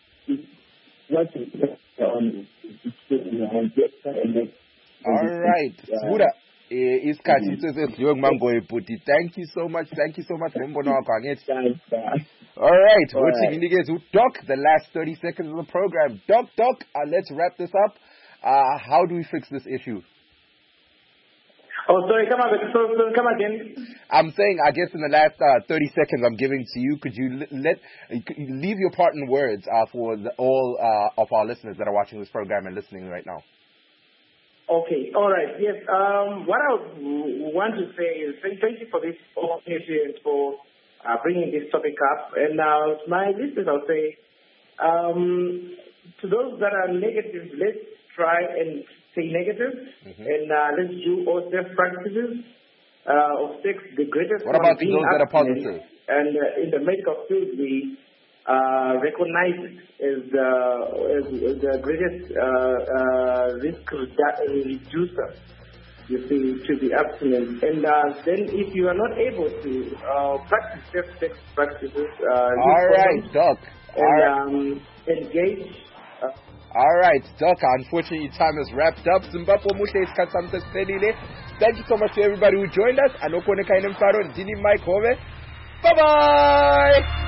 what is on in your hands, yes, and then, all right, Sbuda. Isikhathi sesedliwe kumango ebhuti. Thank you so much. Thank you so much. Ngombono wakho angithi. All right. Uthi nginikeze uDoc the last thirty seconds of the program. Doc, Doc, uh, let's wrap this up. Uh, how do we fix this issue? Oh, sorry, come again. So, so come again. I'm saying, I guess in the last uh, thirty seconds I'm giving to you, could you let could you leave your parting words uh, for the, all uh, of our listeners that are watching this program and listening right now? Okay, all right. Yes. Um, what I want to say is thank, thank you for this opportunity and for uh, bringing this topic up. And uh, to my listeners, I'll say, um, to those that are negative, let's try and stay negative, mm-hmm. and uh, let's do all safe practices uh, of sex. The greatest what about being those that are positive? And uh, in the medical field, we uh, recognize it as the, as, as the greatest uh, uh, risk redu- reducer, you see, to the abstinence. And uh, then if you are not able to uh, practice safe sex practices, uh, all right, Doc. And all right. Um, engage. Uh, all right, Doc. Unfortunately, time is wrapped up. Zimbabwe Mushe is Kasamta Spelile. Thank you so much to everybody who joined us. Anoko Nekainem Faro, Dini Mike Hove. Bye bye.